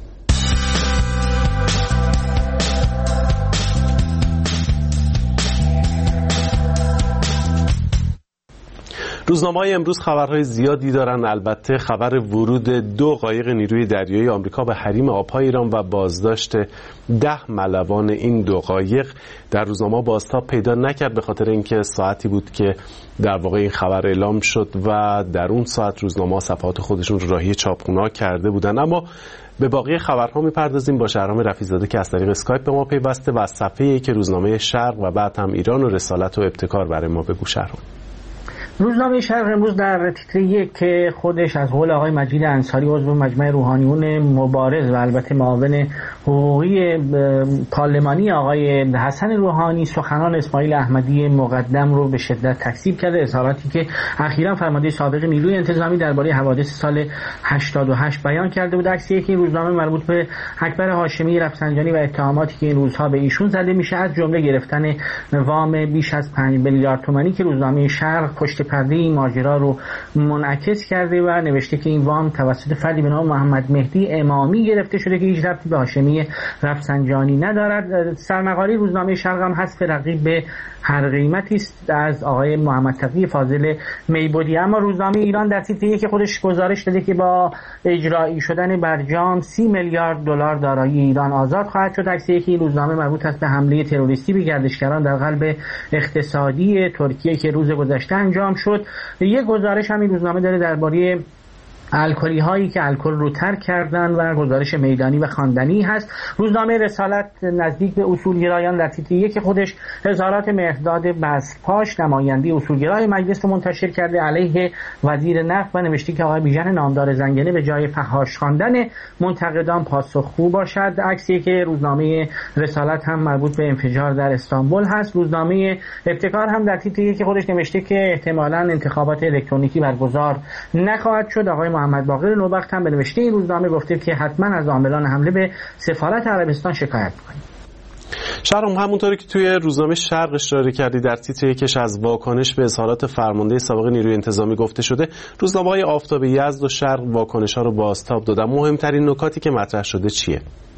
روزنامه‌های امروز خبرهای زیادی دارن، البته خبر ورود 2 قایق نیروی دریایی آمریکا به حریم آبهای ایران و بازداشت 10 ملوان این 2 قایق در روزنامه بازتاب پیدا نکرد، به خاطر اینکه ساعتی بود که در واقع این خبر اعلام شد و در اون ساعت روزنامه‌ها صفحات خودشون رو راهی چاپخونه‌ها کرده بودن. اما به باقی خبرها میپردازیم با شهرام رفیع‌زاده که از طریق اسکایپ به ما پیوسته و از صفحه‌ای که روزنامه شرق و بعد هم ایران و رسالت و ابتکار برای ما بگو شهرام. روزنامه شرق امروز در تیتر 1 که خودش از قول آقای مجید انصاری عضو مجمع روحانیون مبارز و البته معاون حقوقی پارلمانی آقای حسن روحانی سخنان اسماعیل احمدی مقدم رو به شدت تکذیب کرده، اظهاراتی که اخیراً فرمانده سابق نیروی انتظامی درباره حوادث سال 88 بیان کرده بود. عکسی که این روزنامه مربوط به اکبر هاشمی رفسنجانی و اتهاماتی که این روزها به ایشون زده میشه، از جمله گرفتن وام بیش از 5 میلیارد تومانی که روزنامه شرق پشت پرده این ماجرا رو منعکس کرده و نوشته که این وام توسط فردی به نام محمد مهدی امامی گرفته شده که هیچ ربطی به هاشمی رفسنجانی ندارد. سرمقاله روزنامه شرق هم حذف رقیب به هر قیمتی است از آقای محمد تقی فاضل میبودی. اما روزنامه ایران در تیتر که خودش گزارش داده که با اجرایی شدن برجام 30 میلیارد دلار دارایی ایران آزاد خواهد شد. عکسی که این روزنامه مربوط است به حمله تروریستی به گردشگران در قلب اقتصادی ترکیه که روز گذشته انجام شد. یک گزارش هم این روزنامه داره درباره الکلی هایی که الکل رو ترک کردن و گزارش میدانی و خواندنی هست. روزنامه رسالت نزدیک به اصولگرایان در تیتر 1 خودش اظهارات مهرداد بسطپاش نماینده اصولگرای مجلس رو منتشر کرده علیه وزیر نفت و نوشته که آقای بیژن نامدار زنگنه به جای فحاش خواندن منتقدان پاسخگو باشد. عکسی که روزنامه رسالت هم مربوط به انفجار در استانبول هست. روزنامه ابتکار هم در تیتر 1 خودش نوشته که احتمالاً انتخابات الکترونیکی برگزار نخواهد شد. آقای محمد باقر نوبخت هم به نوشته این روزنامه گفته که حتما از عاملان حمله به سفارت عربستان شکایت می‌کنیم. شهرام، همونطوری که توی روزنامه شرق اشاره کردی در تیتر یکش از واکنش به اظهارات فرمانده سابق نیروی انتظامی گفته شده، روزنامه‌های آفتاب یزد و شرق واکنش‌ها رو بازتاب دادن. مهمترین نکاتی که مطرح شده چیه؟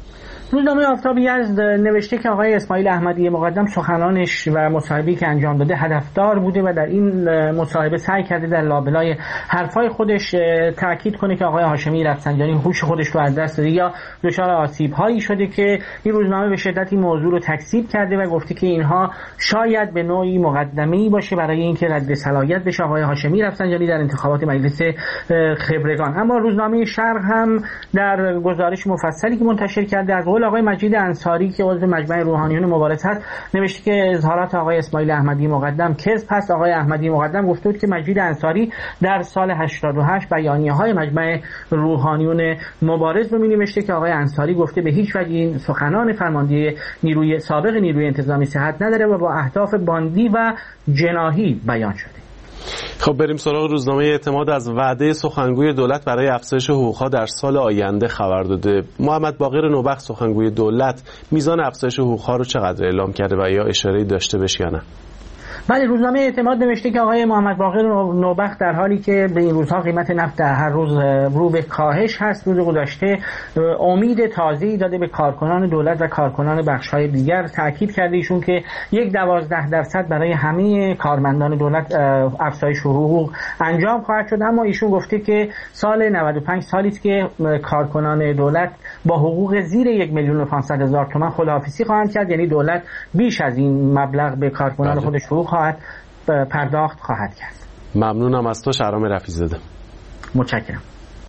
روزنامه آفتاب یزد نوشته که آقای اسماعیل احمدی مقدم سخنانش و مصاحبه‌ای که انجام داده هدفدار بوده و در این مصاحبه سعی کرده در لابلای حرفای خودش تاکید کنه که آقای هاشمی رفسنجانی هوش خودش رو از دست داده یا دچار آسیب‌هایی شده که این روزنامه به شدتی موضوع رو تکذیب کرده و گفته که اینها شاید به نوعی مقدمه‌ای باشه برای اینکه رد صلاحیت بشه آقای هاشمی رفسنجانی در انتخابات مجلس خبرگان. اما روزنامه شرق هم در گزارش مفصلی که منتشر کرده از قول آقای مجید انصاری که عضو مجمع روحانیون مبارز هست نوشته که اظهارات آقای اسماعیل احمدی مقدم کذب هست. آقای احمدی مقدم گفته بود که مجید انصاری در سال 88 بیانیه‌های مجمع روحانیون مبارز رو می‌نوشته که آقای انصاری گفته به هیچ وجه این سخنان فرمانده نیروی سابق نیروی انتظامی صحت نداره و با اهداف باندی و جناحی بیان شده. خب بریم سراغ روزنامه اعتماد. از وعده سخنگوی دولت برای افزایش حقوق‌ها در سال آینده خبر داده. محمد باقر نوبخت سخنگوی دولت میزان افزایش حقوق‌ها رو چقدر اعلام کرده و یا اشاره‌ای داشته بشه یا نه؟ بله، روزنامه اعتماد نوشته که آقای محمد باقر نوبخت در حالی که به این روزها قیمت نفت هر روز رو به کاهش هست، روز گذشته امید تازه‌ای داده به کارکنان دولت و کارکنان بخش‌های دیگر. تاکید کرده ایشون که 12% برای همه کارمندان دولت افزایش حقوق انجام خواهد شد. اما ایشون گفته که سال 95 سالی است که کارکنان دولت با حقوق زیر 1,500,000 تومان خداحافظی خواهند کرد، یعنی دولت بیش از این مبلغ به کارکنان خودش حقوق پرداخت خواهد کرد. ممنونم از تو شهرام رفیع‌زاده. متشکرم.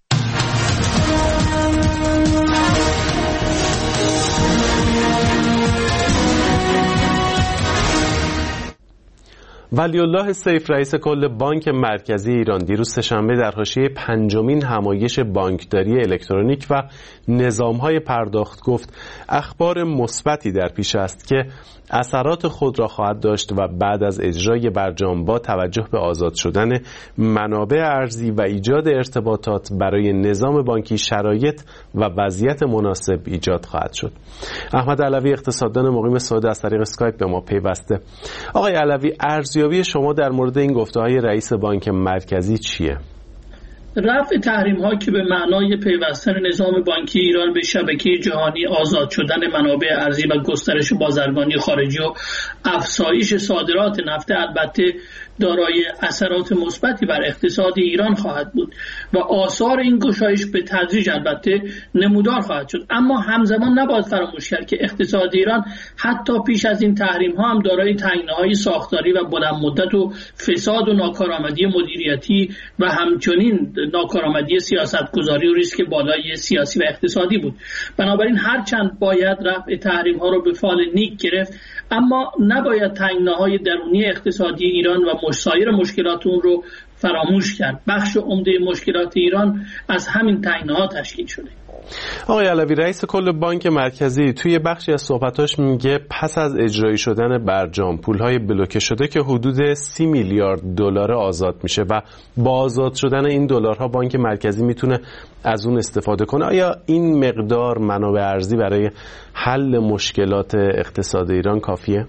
ولی الله سیف رئیس کل بانک مرکزی ایران دیروز سه‌شنبه در حاشیه 5مین همایش بانکداری الکترونیک و نظام‌های پرداخت گفت اخبار مثبتی در پیش است که اثرات خود را خواهد داشت و بعد از اجرای برجام با توجه به آزاد شدن منابع ارزی و ایجاد ارتباطات برای نظام بانکی شرایط و وضعیت مناسب ایجاد خواهد شد. احمد علوی اقتصاددان مقیم سعودی از طریق اسکایپ به ما پیوسته. آقای علوی، ارزیابی شما در مورد این گفته‌های رئیس بانک مرکزی چیه؟ رفع تحریم‌ها که به معنای پیوستن نظام بانکی ایران به شبکه جهانی، آزاد شدن منابع ارزی و گسترش بازرگانی خارجی و افزایش صادرات نفت البته دارای اثرات مثبتی بر اقتصاد ایران خواهد بود و آثار این گشایش به تدریج البته نمودار خواهد شد. اما همزمان نباید فراموش کرد که اقتصاد ایران حتی پیش از این تحریم‌ها هم دارای تنگناهای ساختاری و بلند مدت و فساد و ناکارآمدی مدیریتی و همچنین ناکارآمدی سیاستگذاری و ریسک بالای سیاسی و اقتصادی بود. بنابراین هرچند باید رفع تحریم‌ها رو به فال نیک گرفت، اما نباید تنگناهای درونی اقتصادی ایران و سایر مشکلات اون رو فراموش کرد. بخش عمده مشکلات ایران از همین تنگناها تشکیل شده. آقای علوی، رئیس کل بانک مرکزی توی بخشی از صحبتاش میگه پس از اجرایی شدن برجام پولهای بلوکه شده که حدود 30 میلیارد دلار آزاد میشه و با آزاد شدن این دلارها بانک مرکزی میتونه از اون استفاده کنه. آیا این مقدار منابع ارزی برای حل مشکلات اقتصاد ایران کافیه؟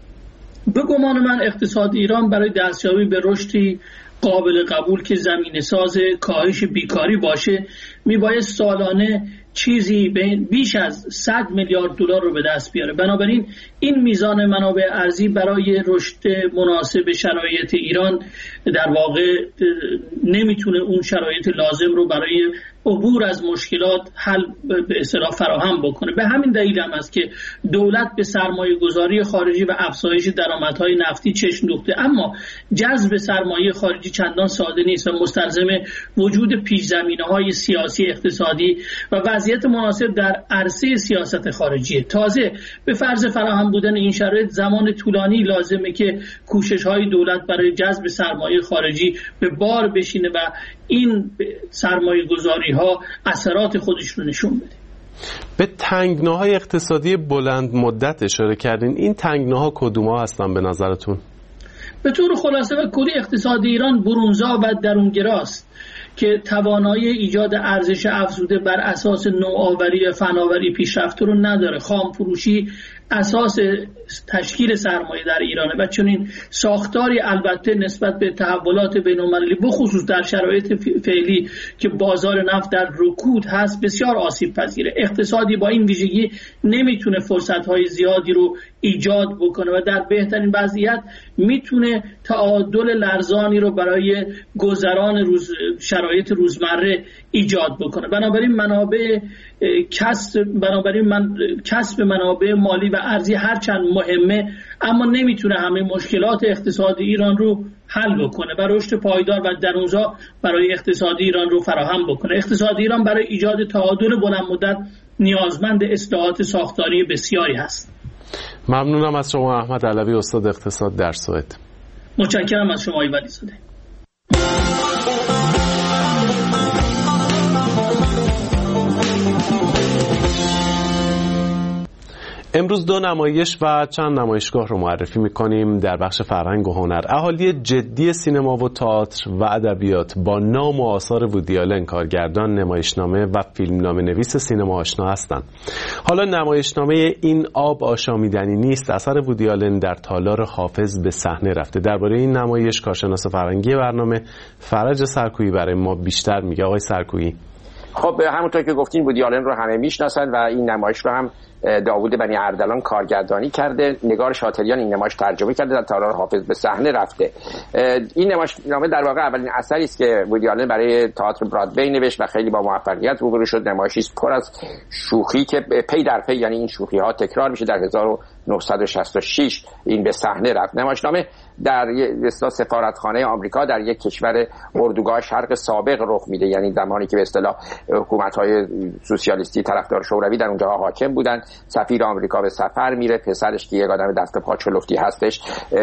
به گمان من اقتصاد ایران برای دستیابی به رشدی قابل قبول که زمینه ساز کاهش بیکاری باشه میباید سالانه چیزی بیش از 100 میلیارد دلار رو به دست بیاره. بنابراین این میزان منابع ارزی برای رشد مناسب شرایط ایران در واقع نمیتونه اون شرایط لازم رو برای عبور از مشکلات حل به اصطلاح فراهم بکنه. به همین دلیل هم است که دولت به سرمایه گذاری خارجی و افزایش درآمدهای نفتی چشم دوخته، اما جذب سرمایه خارجی چندان ساده نیست و مستلزم وجود پیش‌زمینه‌های سیاسی، اقتصادی و وضعیت مناسب در عرصه سیاست خارجی. تازه به فرض فراهم بودن این شرایط زمان طولانی لازمه که کوشش‌های دولت برای جذب سرمایه خارجی به بار بشینه و این سرمایه گذاری ها اثرات خودش رو نشون بده. به تنگناهای اقتصادی بلند مدت اشاره کردین. این تنگناها کدوم‌ها هستن به نظرتون؟ به طور خلاصه و کلی اقتصاد ایران برونزا و درونگراست که توانایی ایجاد ارزش افزوده بر اساس نوآوری و فناوری پیشرفته رو نداره. خام فروشی اساس تشکیل سرمایه در ایرانه و چنین ساختاری البته نسبت به تحولات بین‌المللی بخصوص در شرایط فعلی که بازار نفت در رکود هست بسیار آسیب پذیره. اقتصادی با این ویژگی نمیتونه فرصت‌های زیادی رو ایجاد بکنه و در بهترین وضعیت میتونه تعادل لرزانی رو برای گذران شرایط روزمره ایجاد بکنه. بنابراین کسب منابع مالی و ارزی هرچند مهمه اما نمیتونه همه مشکلات اقتصاد ایران رو حل بکنه و رشد پایدار و درونزا برای اقتصاد ایران رو فراهم بکنه. اقتصاد ایران برای ایجاد تعادل بلند مدت نیازمند اصلاحات ساختاری بسیاری هست. ممنونم از شما احمد علوی، استاد اقتصاد در سوئد. متشکرم از شما ایوانی زاده. امروز 2 نمایش و چند نمایشگاه رو معرفی می‌کنیم در بخش فرهنگ و هنر. اهالی جدی سینما و تئاتر و ادبیات با نام و آثار وودی آلن، کارگردان نمایشنامه و فیلمنامه نویس سینما آشنا هستند. حالا نمایشنامه این آب آشامیدنی نیست اثر وودی آلن در تالار حافظ به صحنه رفته. درباره این نمایش کارشناس فرهنگی برنامه فرج سرکویی برای ما بیشتر میگه. آقای سرکویی. خب همونطور که گفتین وودی آلن رو همه میشناسن و این نمایش رو هم داوود بنی اردلان کارگردانی کرده. نگار شاتریان این نمایش ترجمه کرده، در تالار حافظ به صحنه رفته. این نمایشنامه در واقع اولین اثری است که وودی آلن برای تئاتر برادوی نوشت و خیلی با موفقیت روبرو شد. نمایشی است پر از شوخی که پی در پی، یعنی این شوخی ها تکرار میشه. در 1966 این به صحنه رفت. نمایشنامه در سفارتخانه آمریکا در یک کشور اردوگاه شرق سابق رخ میده، یعنی زمانی که به اصطلاح حکومت‌های سوسیالیستی طرفدار شوروی در اونجا حاکم بودن. سفیر آمریکا به سفر میره، پسرش که یک آدم دست پا چلفتی هستش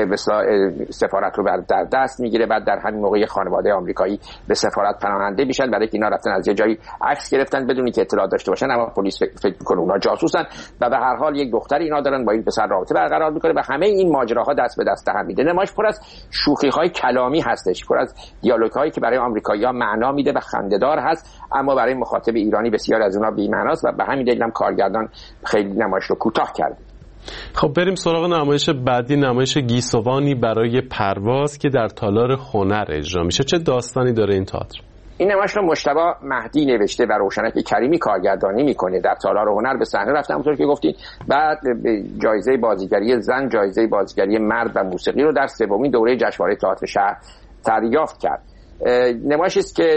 سفارت رو در دست میگیره. بعد در همین موقع خانواده آمریکایی به سفارت پناهنده میشن، برای که اینا رفتن از یه جایی عکس گرفتن بدون اینکه اطلاع داشته باشن، اما پلیس فکر میکنه اونا جاسوسن و به هر حال یک دختر اینا دارن، با این پسر رابطه برقرار میکنه و همه این ماجراها دست به دست هم میده. نمایش پر از شوخی‌های کلامی هستش، پر از دیالوگ‌هایی که برای آمریکایی‌ها معنا میده و خنده‌دار هست، اما برای مخاطب ایرانی بسیار از اونها بی‌معناست و به همین دلیل هم کارگردان خیلی نمایش رو کوتاه کرده. خب بریم سراغ نمایش بعدی، نمایش گیسوانی برای پرواز که در تالار هنر اجرا میشه. چه داستانی داره این تئاتر؟ این نمایش رو مجتبی مهدی نوشته و روشنک کریمی کارگردانی میکنه. در تالار هنر به صحنه رفته همونطور که گفتین. بعد جایزه بازیگری زن، جایزه بازیگری مرد و موسیقی رو در 3مین دوره جشنواره تئاتر شهر دریافت کرد. نمایشی است که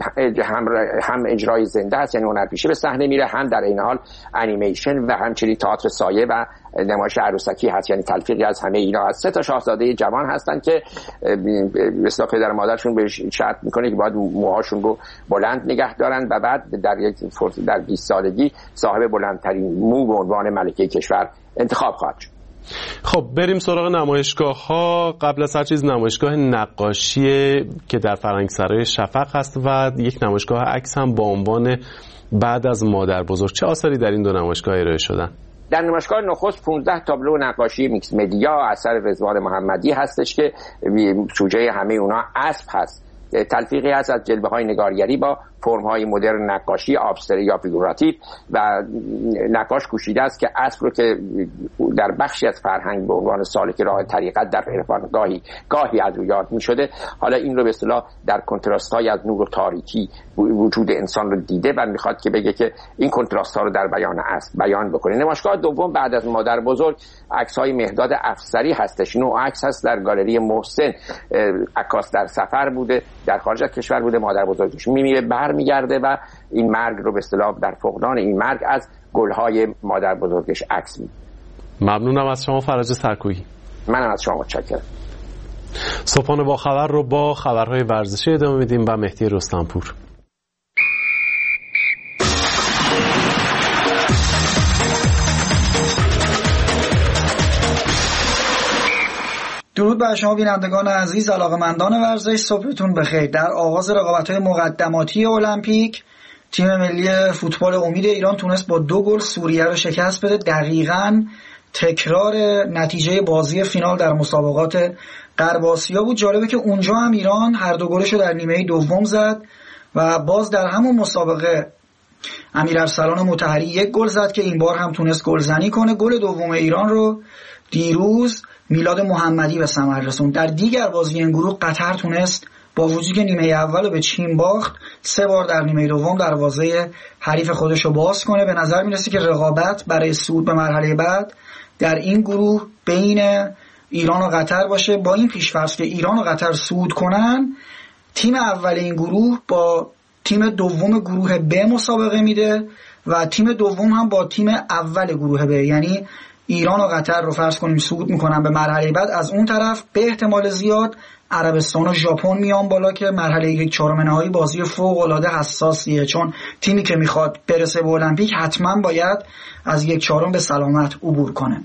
هم اجرای زنده است، یعنی هنرپیشه به صحنه میره، هم در این حال انیمیشن و همچنین تئاتر سایه و نمایش عروسکی هست، یعنی تلفیقی از همه اینا هست. 3 شاهزاده جوان هستن که مثلا پدر مادرشون بهش شرط میکنه که باید موهاشون رو بلند نگه دارن و بعد در 20 سالگی صاحب بلندترین مو به عنوان ملکه کشور انتخاب خواهد شد. خب بریم سراغ نمایشگاه ها. قبل از هر چیز نمایشگاه نقاشی که در فرنگسرای شفق هست و یک نمایشگاه عکس هم با عنوان بعد از مادر بزرگ. چه آثاری در این 2 نمایشگاه ارائه شدن؟ در نمایشگاه نخست 15 تابلو نقاشی میکس مدیا اثر رضوان محمدی هستش که سوژه همه اونا اسب هست. تلفیقی هست از جلوه‌های نگارگری با فرم‌های مدرن نقاشی ابستر یا فیگوراتیو و نقاش کوشیده است که اسب رو که در بخشی از فرهنگ به عنوان سالک راه طریقت در عرفان گاهی از او یاد می‌شده، حالا این رو به اصطلاح در کنتراست‌های از نور و تاریکی وجود انسان رو دیده و می‌خواد که بگه که این کنتراست‌ها رو در بیان اسب بیان بکنه. نمایشگاه دوم بعد از مادر بزرگ عکس‌های مهداد افسری هستش. نوع عکس هست در گالری محسن. عکاس در سفر بوده، در خارج از کشور بوده، مادر بزرگش میمیره برمیگرده و این مرگ رو به اصطلاح در فقدان این مرگ از گلهای مادر بزرگش عکس میده. ممنونم از شما فرج سرکویی. منم از شما متشکرم. صبحانه با خبر رو با خبرهای ورزشی ادامه میدیم و مهدی رستمپور. درود بر شما بینندگان عزیز، علاقه‌مندان ورزش، صبحتون بخیر. در آغاز رقابت‌های مقدماتی المپیک تیم ملی فوتبال امید ایران تونست با 2 گل سوریه رو شکست بده. دقیقاً تکرار نتیجه بازی فینال در مسابقات غرب آسیا بود. جالبه که اونجا هم ایران هر 2 گلش رو در نیمه دوم زد و باز در همون مسابقه امیرارسلان مطهری 1 گل زد که این بار هم تونست گلزنی کنه. گل دوم ایران رو دیروز میلاد محمدی به ثمر رسوند. در دیگر بازی این گروه قطر تونست با وجودی که نیمه اول رو به چین باخت 3 بار در نیمه دوم دروازه حریف خودش رو باز کنه. به نظر میرسه که رقابت برای صعود به مرحله بعد در این گروه بین ایران و قطر باشه، با این پیش‌فرض که ایران و قطر صعود کنن، تیم اول این گروه با تیم دوم گروه ب مسابقه میده و تیم دوم هم با تیم اول گروه ب، یعنی ایران و قطر رو فرض کنیم صعود میکنن به مرحله بعد. از اون طرف به احتمال زیاد عربستان و ژاپن میان بالا که مرحله 1/4 نهایی بازی فوق العاده حساسیه، چون تیمی که میخواد برسه به المپیک حتما باید از 1/4 به سلامت عبور کنه.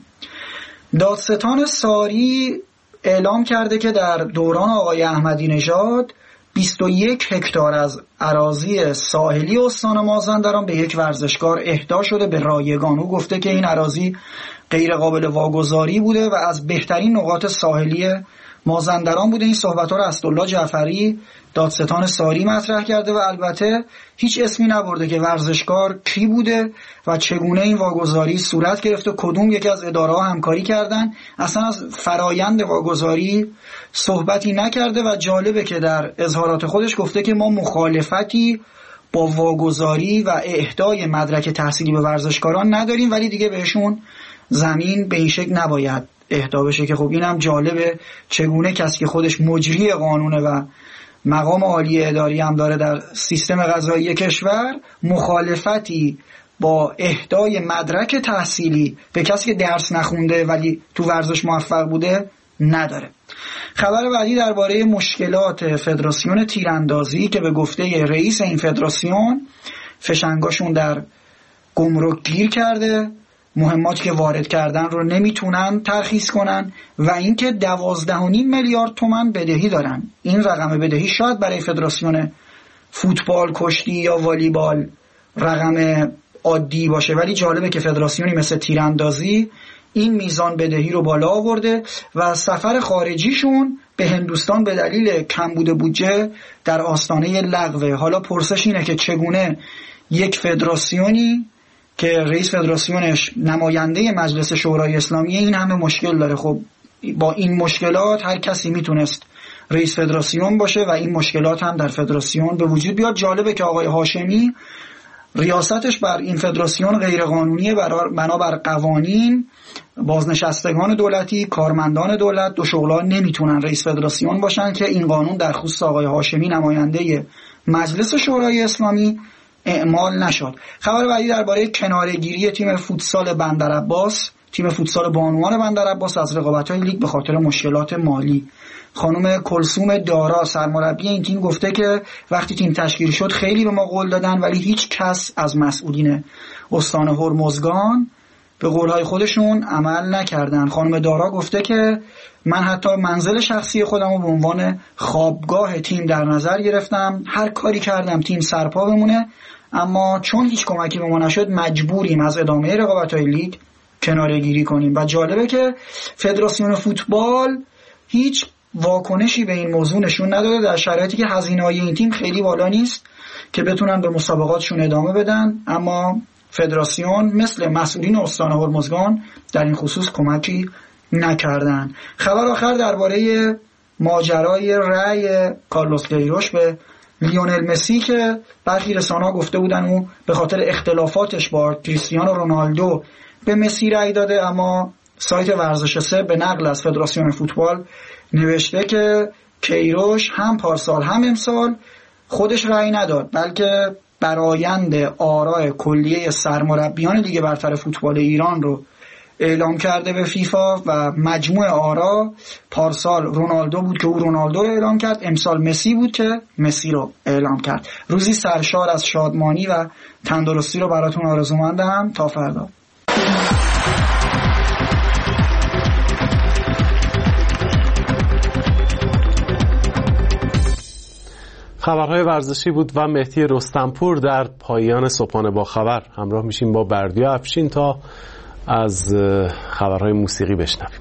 دادستان ساری اعلام کرده که در دوران آقای احمدی نژاد 21 هکتار از اراضی ساحلی استان مازندران به یک ورزشکار اهدا شده به رایگان. او گفته که این اراضی غیر قابل واگذاری بوده و از بهترین نقاط ساحلی مازندران بوده. این صحبت‌ها رو اسدالله جعفری دادستان ساری مطرح کرده و البته هیچ اسمی نبرده که ورزشکار کی بوده و چگونه این واگذاری صورت گرفته، کدوم یکی از اداره‌ها همکاری کردن. اصلا از فرایند واگذاری صحبتی نکرده و جالبه که در اظهارات خودش گفته که ما مخالفتی با واگذاری و اهدای مدرک تحصیلی به ورزشکاران نداریم، ولی دیگه بهشون زمین به این شکل نباید اهدا بشه، که خب اینم جالبه چگونه کسی که خودش مجری قانونه و مقام عالی اداری هم داره در سیستم قضایی کشور مخالفتی با اهدای مدرک تحصیلی به کسی که درس نخونده ولی تو ورزش موفق بوده نداره. خبر بعدی درباره مشکلات فدراسیون تیراندازی که به گفته رئیس این فدراسیون فشنگاشون در گمرک گیر کرده، مهماتی که وارد کردن رو نمیتونن ترخیص کنن و اینکه 12.5 میلیارد تومان بدهی دارن. این رقم بدهی شاید برای فدراسیون فوتبال، کشتی یا والیبال رقم عادی باشه، ولی جالبه که فدراسیونی مثل تیراندازی این میزان بدهی رو بالا آورده و سفر خارجیشون به هندوستان به دلیل کمبود بودجه در آستانه لغوه. حالا پرسش اینه که چگونه یک فدراسیونی که رئیس فدراسیونش نماینده مجلس شورای اسلامی این همه مشکل داره، خب با این مشکلات هر کسی میتونست رئیس فدراسیون باشه و این مشکلات هم در فدراسیون به وجود بیاد. جالبه که آقای هاشمی ریاستش بر این فدراسیون غیرقانونیه، بنابر قوانین بازنشستگان دولتی، کارمندان دولت، دو شغل‌ها نمیتونن رئیس فدراسیون باشن که این قانون در خصوص آقای هاشمی نماینده مجلس شورای اسلامی اعمال نشد. خبر بعدی درباره کناره‌گیری تیم فوتسال بندرعباس، تیم فوتسال بانوان بندرعباس از رقابت‌های لیگ به خاطر مشکلات مالی. خانم کلثوم دارا سرمربی این تیم گفته که وقتی تیم تشکیل شد خیلی به ما قول دادن ولی هیچ کس از مسئولین استان هرمزگان به قولهای خودشون عمل نکردن. خانم دارا گفته که من حتی منزل شخصی خودم رو به عنوان خوابگاه تیم در نظر گرفتم، هر کاری کردم تیم سرپا بمونه، اما چون هیچ کمکی به ما نشد مجبوریم از ادامه رقابت‌های لیگ کناره‌گیری کنیم. و جالبه که فدراسیون فوتبال هیچ واکنشی به این موضوع نشون نداده در شرایطی که هزینه‌های این تیم خیلی بالا نیست که بتونن به مسابقاتشون ادامه بدن، اما فدراسیون مثل مسئولین استان هرمزگان در این خصوص کمکی نکردن. خبر آخر درباره ماجرای رأی کارلوس کیروش به لیونل مسی که برخی رسانه‌ها گفته بودن او به خاطر اختلافاتش با کریستیانو رونالدو به مسی رأی داده، اما سایت ورزش 3 به نقل از فدراسیون فوتبال نوشته که کیروش هم پارسال هم امسال خودش رأی نداد، بلکه برآیند آراء کلیه سرمربیان لیگ برتر فوتبال ایران رو اعلام کرده به فیفا و مجموع آرا پارسال رونالدو بود که او رونالدو رو اعلام کرد، امسال مسی بود که مسی رو اعلام کرد. روزی سرشار از شادمانی و تندرستی رو براتون آرزومندم. تا فردا. خبرهای ورزشی بود و مهدی رستمپور در پایان صبحانه با خبر. همراه میشیم با بردیا افشین تا از خبرهای موسیقی بشنویم.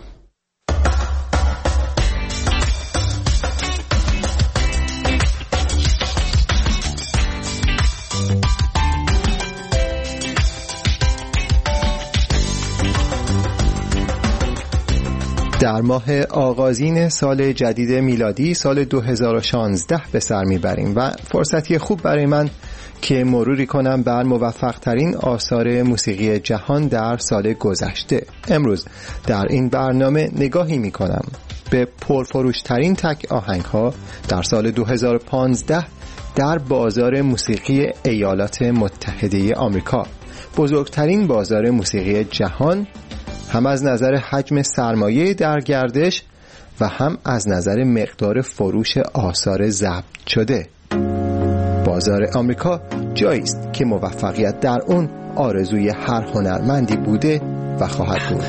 در ماه آغازین سال جدید میلادی سال 2016 به سر میبریم و فرصتی خوب برای من که مروری کنم بر موفق ترین آثار موسیقی جهان در سال گذشته. امروز در این برنامه نگاهی میکنم به پرفروشترین تک آهنگ ها در سال 2015 در بازار موسیقی ایالات متحده آمریکا، بزرگترین بازار موسیقی جهان، هم از نظر حجم سرمایه در گردش و هم از نظر مقدار فروش آثار ضبط شده. بازار آمریکا جایی است که موفقیت در اون آرزوی هر هنرمندی بوده و خواهد بود.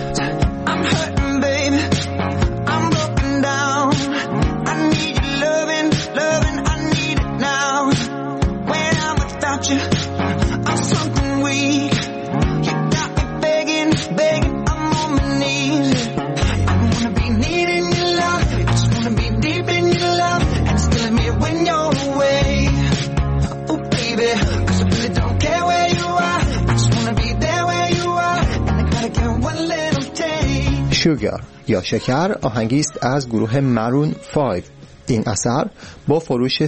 شوگر یا شکر آهنگی است از گروه مرون 5. این اثر با فروش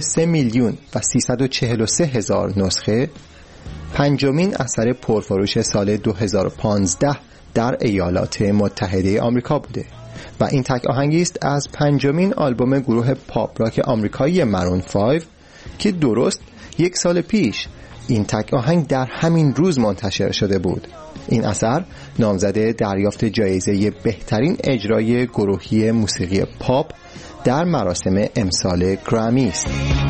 3,343,000 نسخه پنجمین اثر پرفروش سال 2015 در ایالات متحده آمریکا بوده و این تک آهنگی است از پنجمین آلبوم گروه پاپ راک آمریکایی مرون 5 که درست یک سال پیش این تک آهنگ در همین روز منتشر شده بود. این اثر نامزد دریافت جایزه بهترین اجرای گروهی موسیقی پاپ در مراسم امسال گرامی است.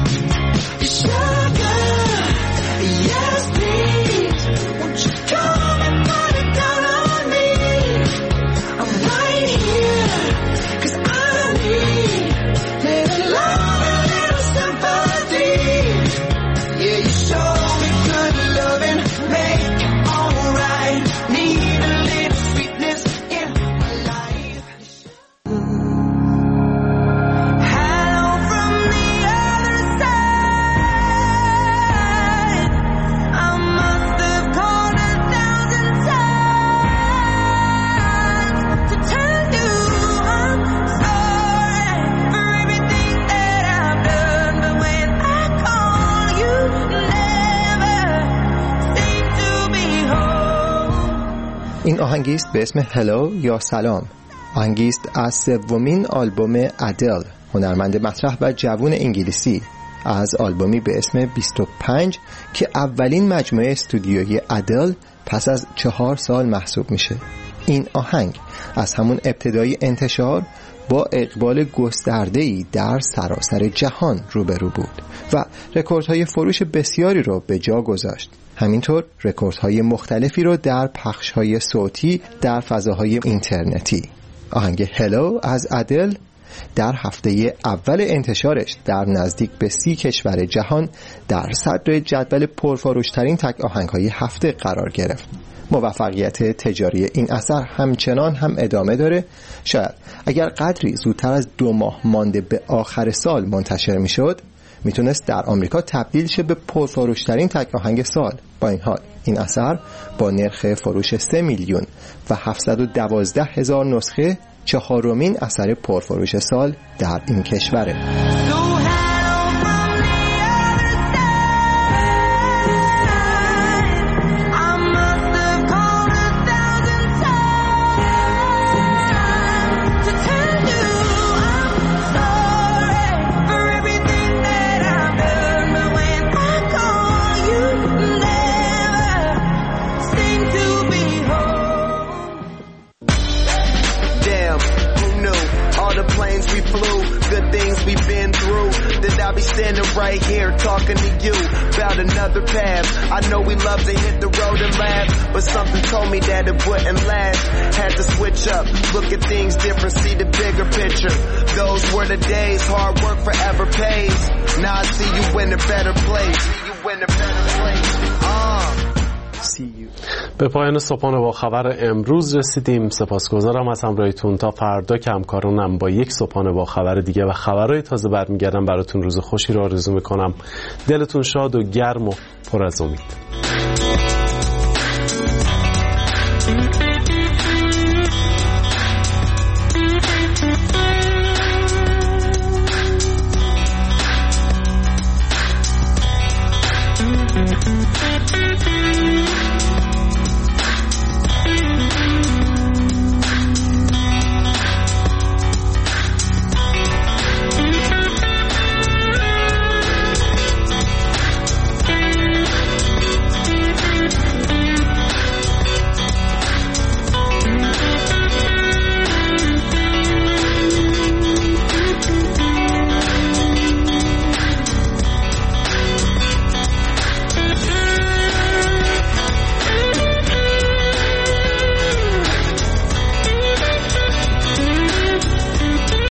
این آهنگی است به اسم هلو یا سلام. آهنگی است از سومین آلبوم ادل، هنرمند مطرح و جوان انگلیسی، از آلبومی به اسم 25 که اولین مجموعه استودیویی ادل پس از 4 سال محسوب میشه. این آهنگ از همون ابتدای انتشار با اقبال گسترده‌ای در سراسر جهان روبرو بود و رکوردهای فروش بسیاری رو به جا گذاشت. همینطور رکوردهای مختلفی رو در پخش‌های صوتی در فضاهای اینترنتی. آهنگ هلو از ادل در هفته اول انتشارش در نزدیک به 30 کشور جهان در صدر جدول پرفروشترین تک آهنگ‌های هفته قرار گرفت. موفقیت تجاری این اثر همچنان هم ادامه داره. شاید اگر قدری زودتر از 2 ماه مانده به آخر سال منتشر میشد میتونست در آمریکا تبدیل شه به پرفروشترین تک آهنگ سال. با این حال این اثر با نرخ فروش 3,712,000 نسخه 4مین اثر پرفروش سال در این کشوره. Right here talking to you about another path. I know we love to hit the road and laugh, but something told me that it wouldn't last. Had to switch up, look at things different, see the bigger picture. Those were the days, hard work forever pays. Now I see you in a better place. See you in a better place. به پایان صبحانه با خبر امروز رسیدیم. سپاسگزارم از همراهیتون. تا فردا که همکارانم با یک صبحانه با خبر دیگه و خبرهای تازه برمیگردم براتون روز خوشی رو آرزو میکنم. دلتون شاد و گرم و پر از امید.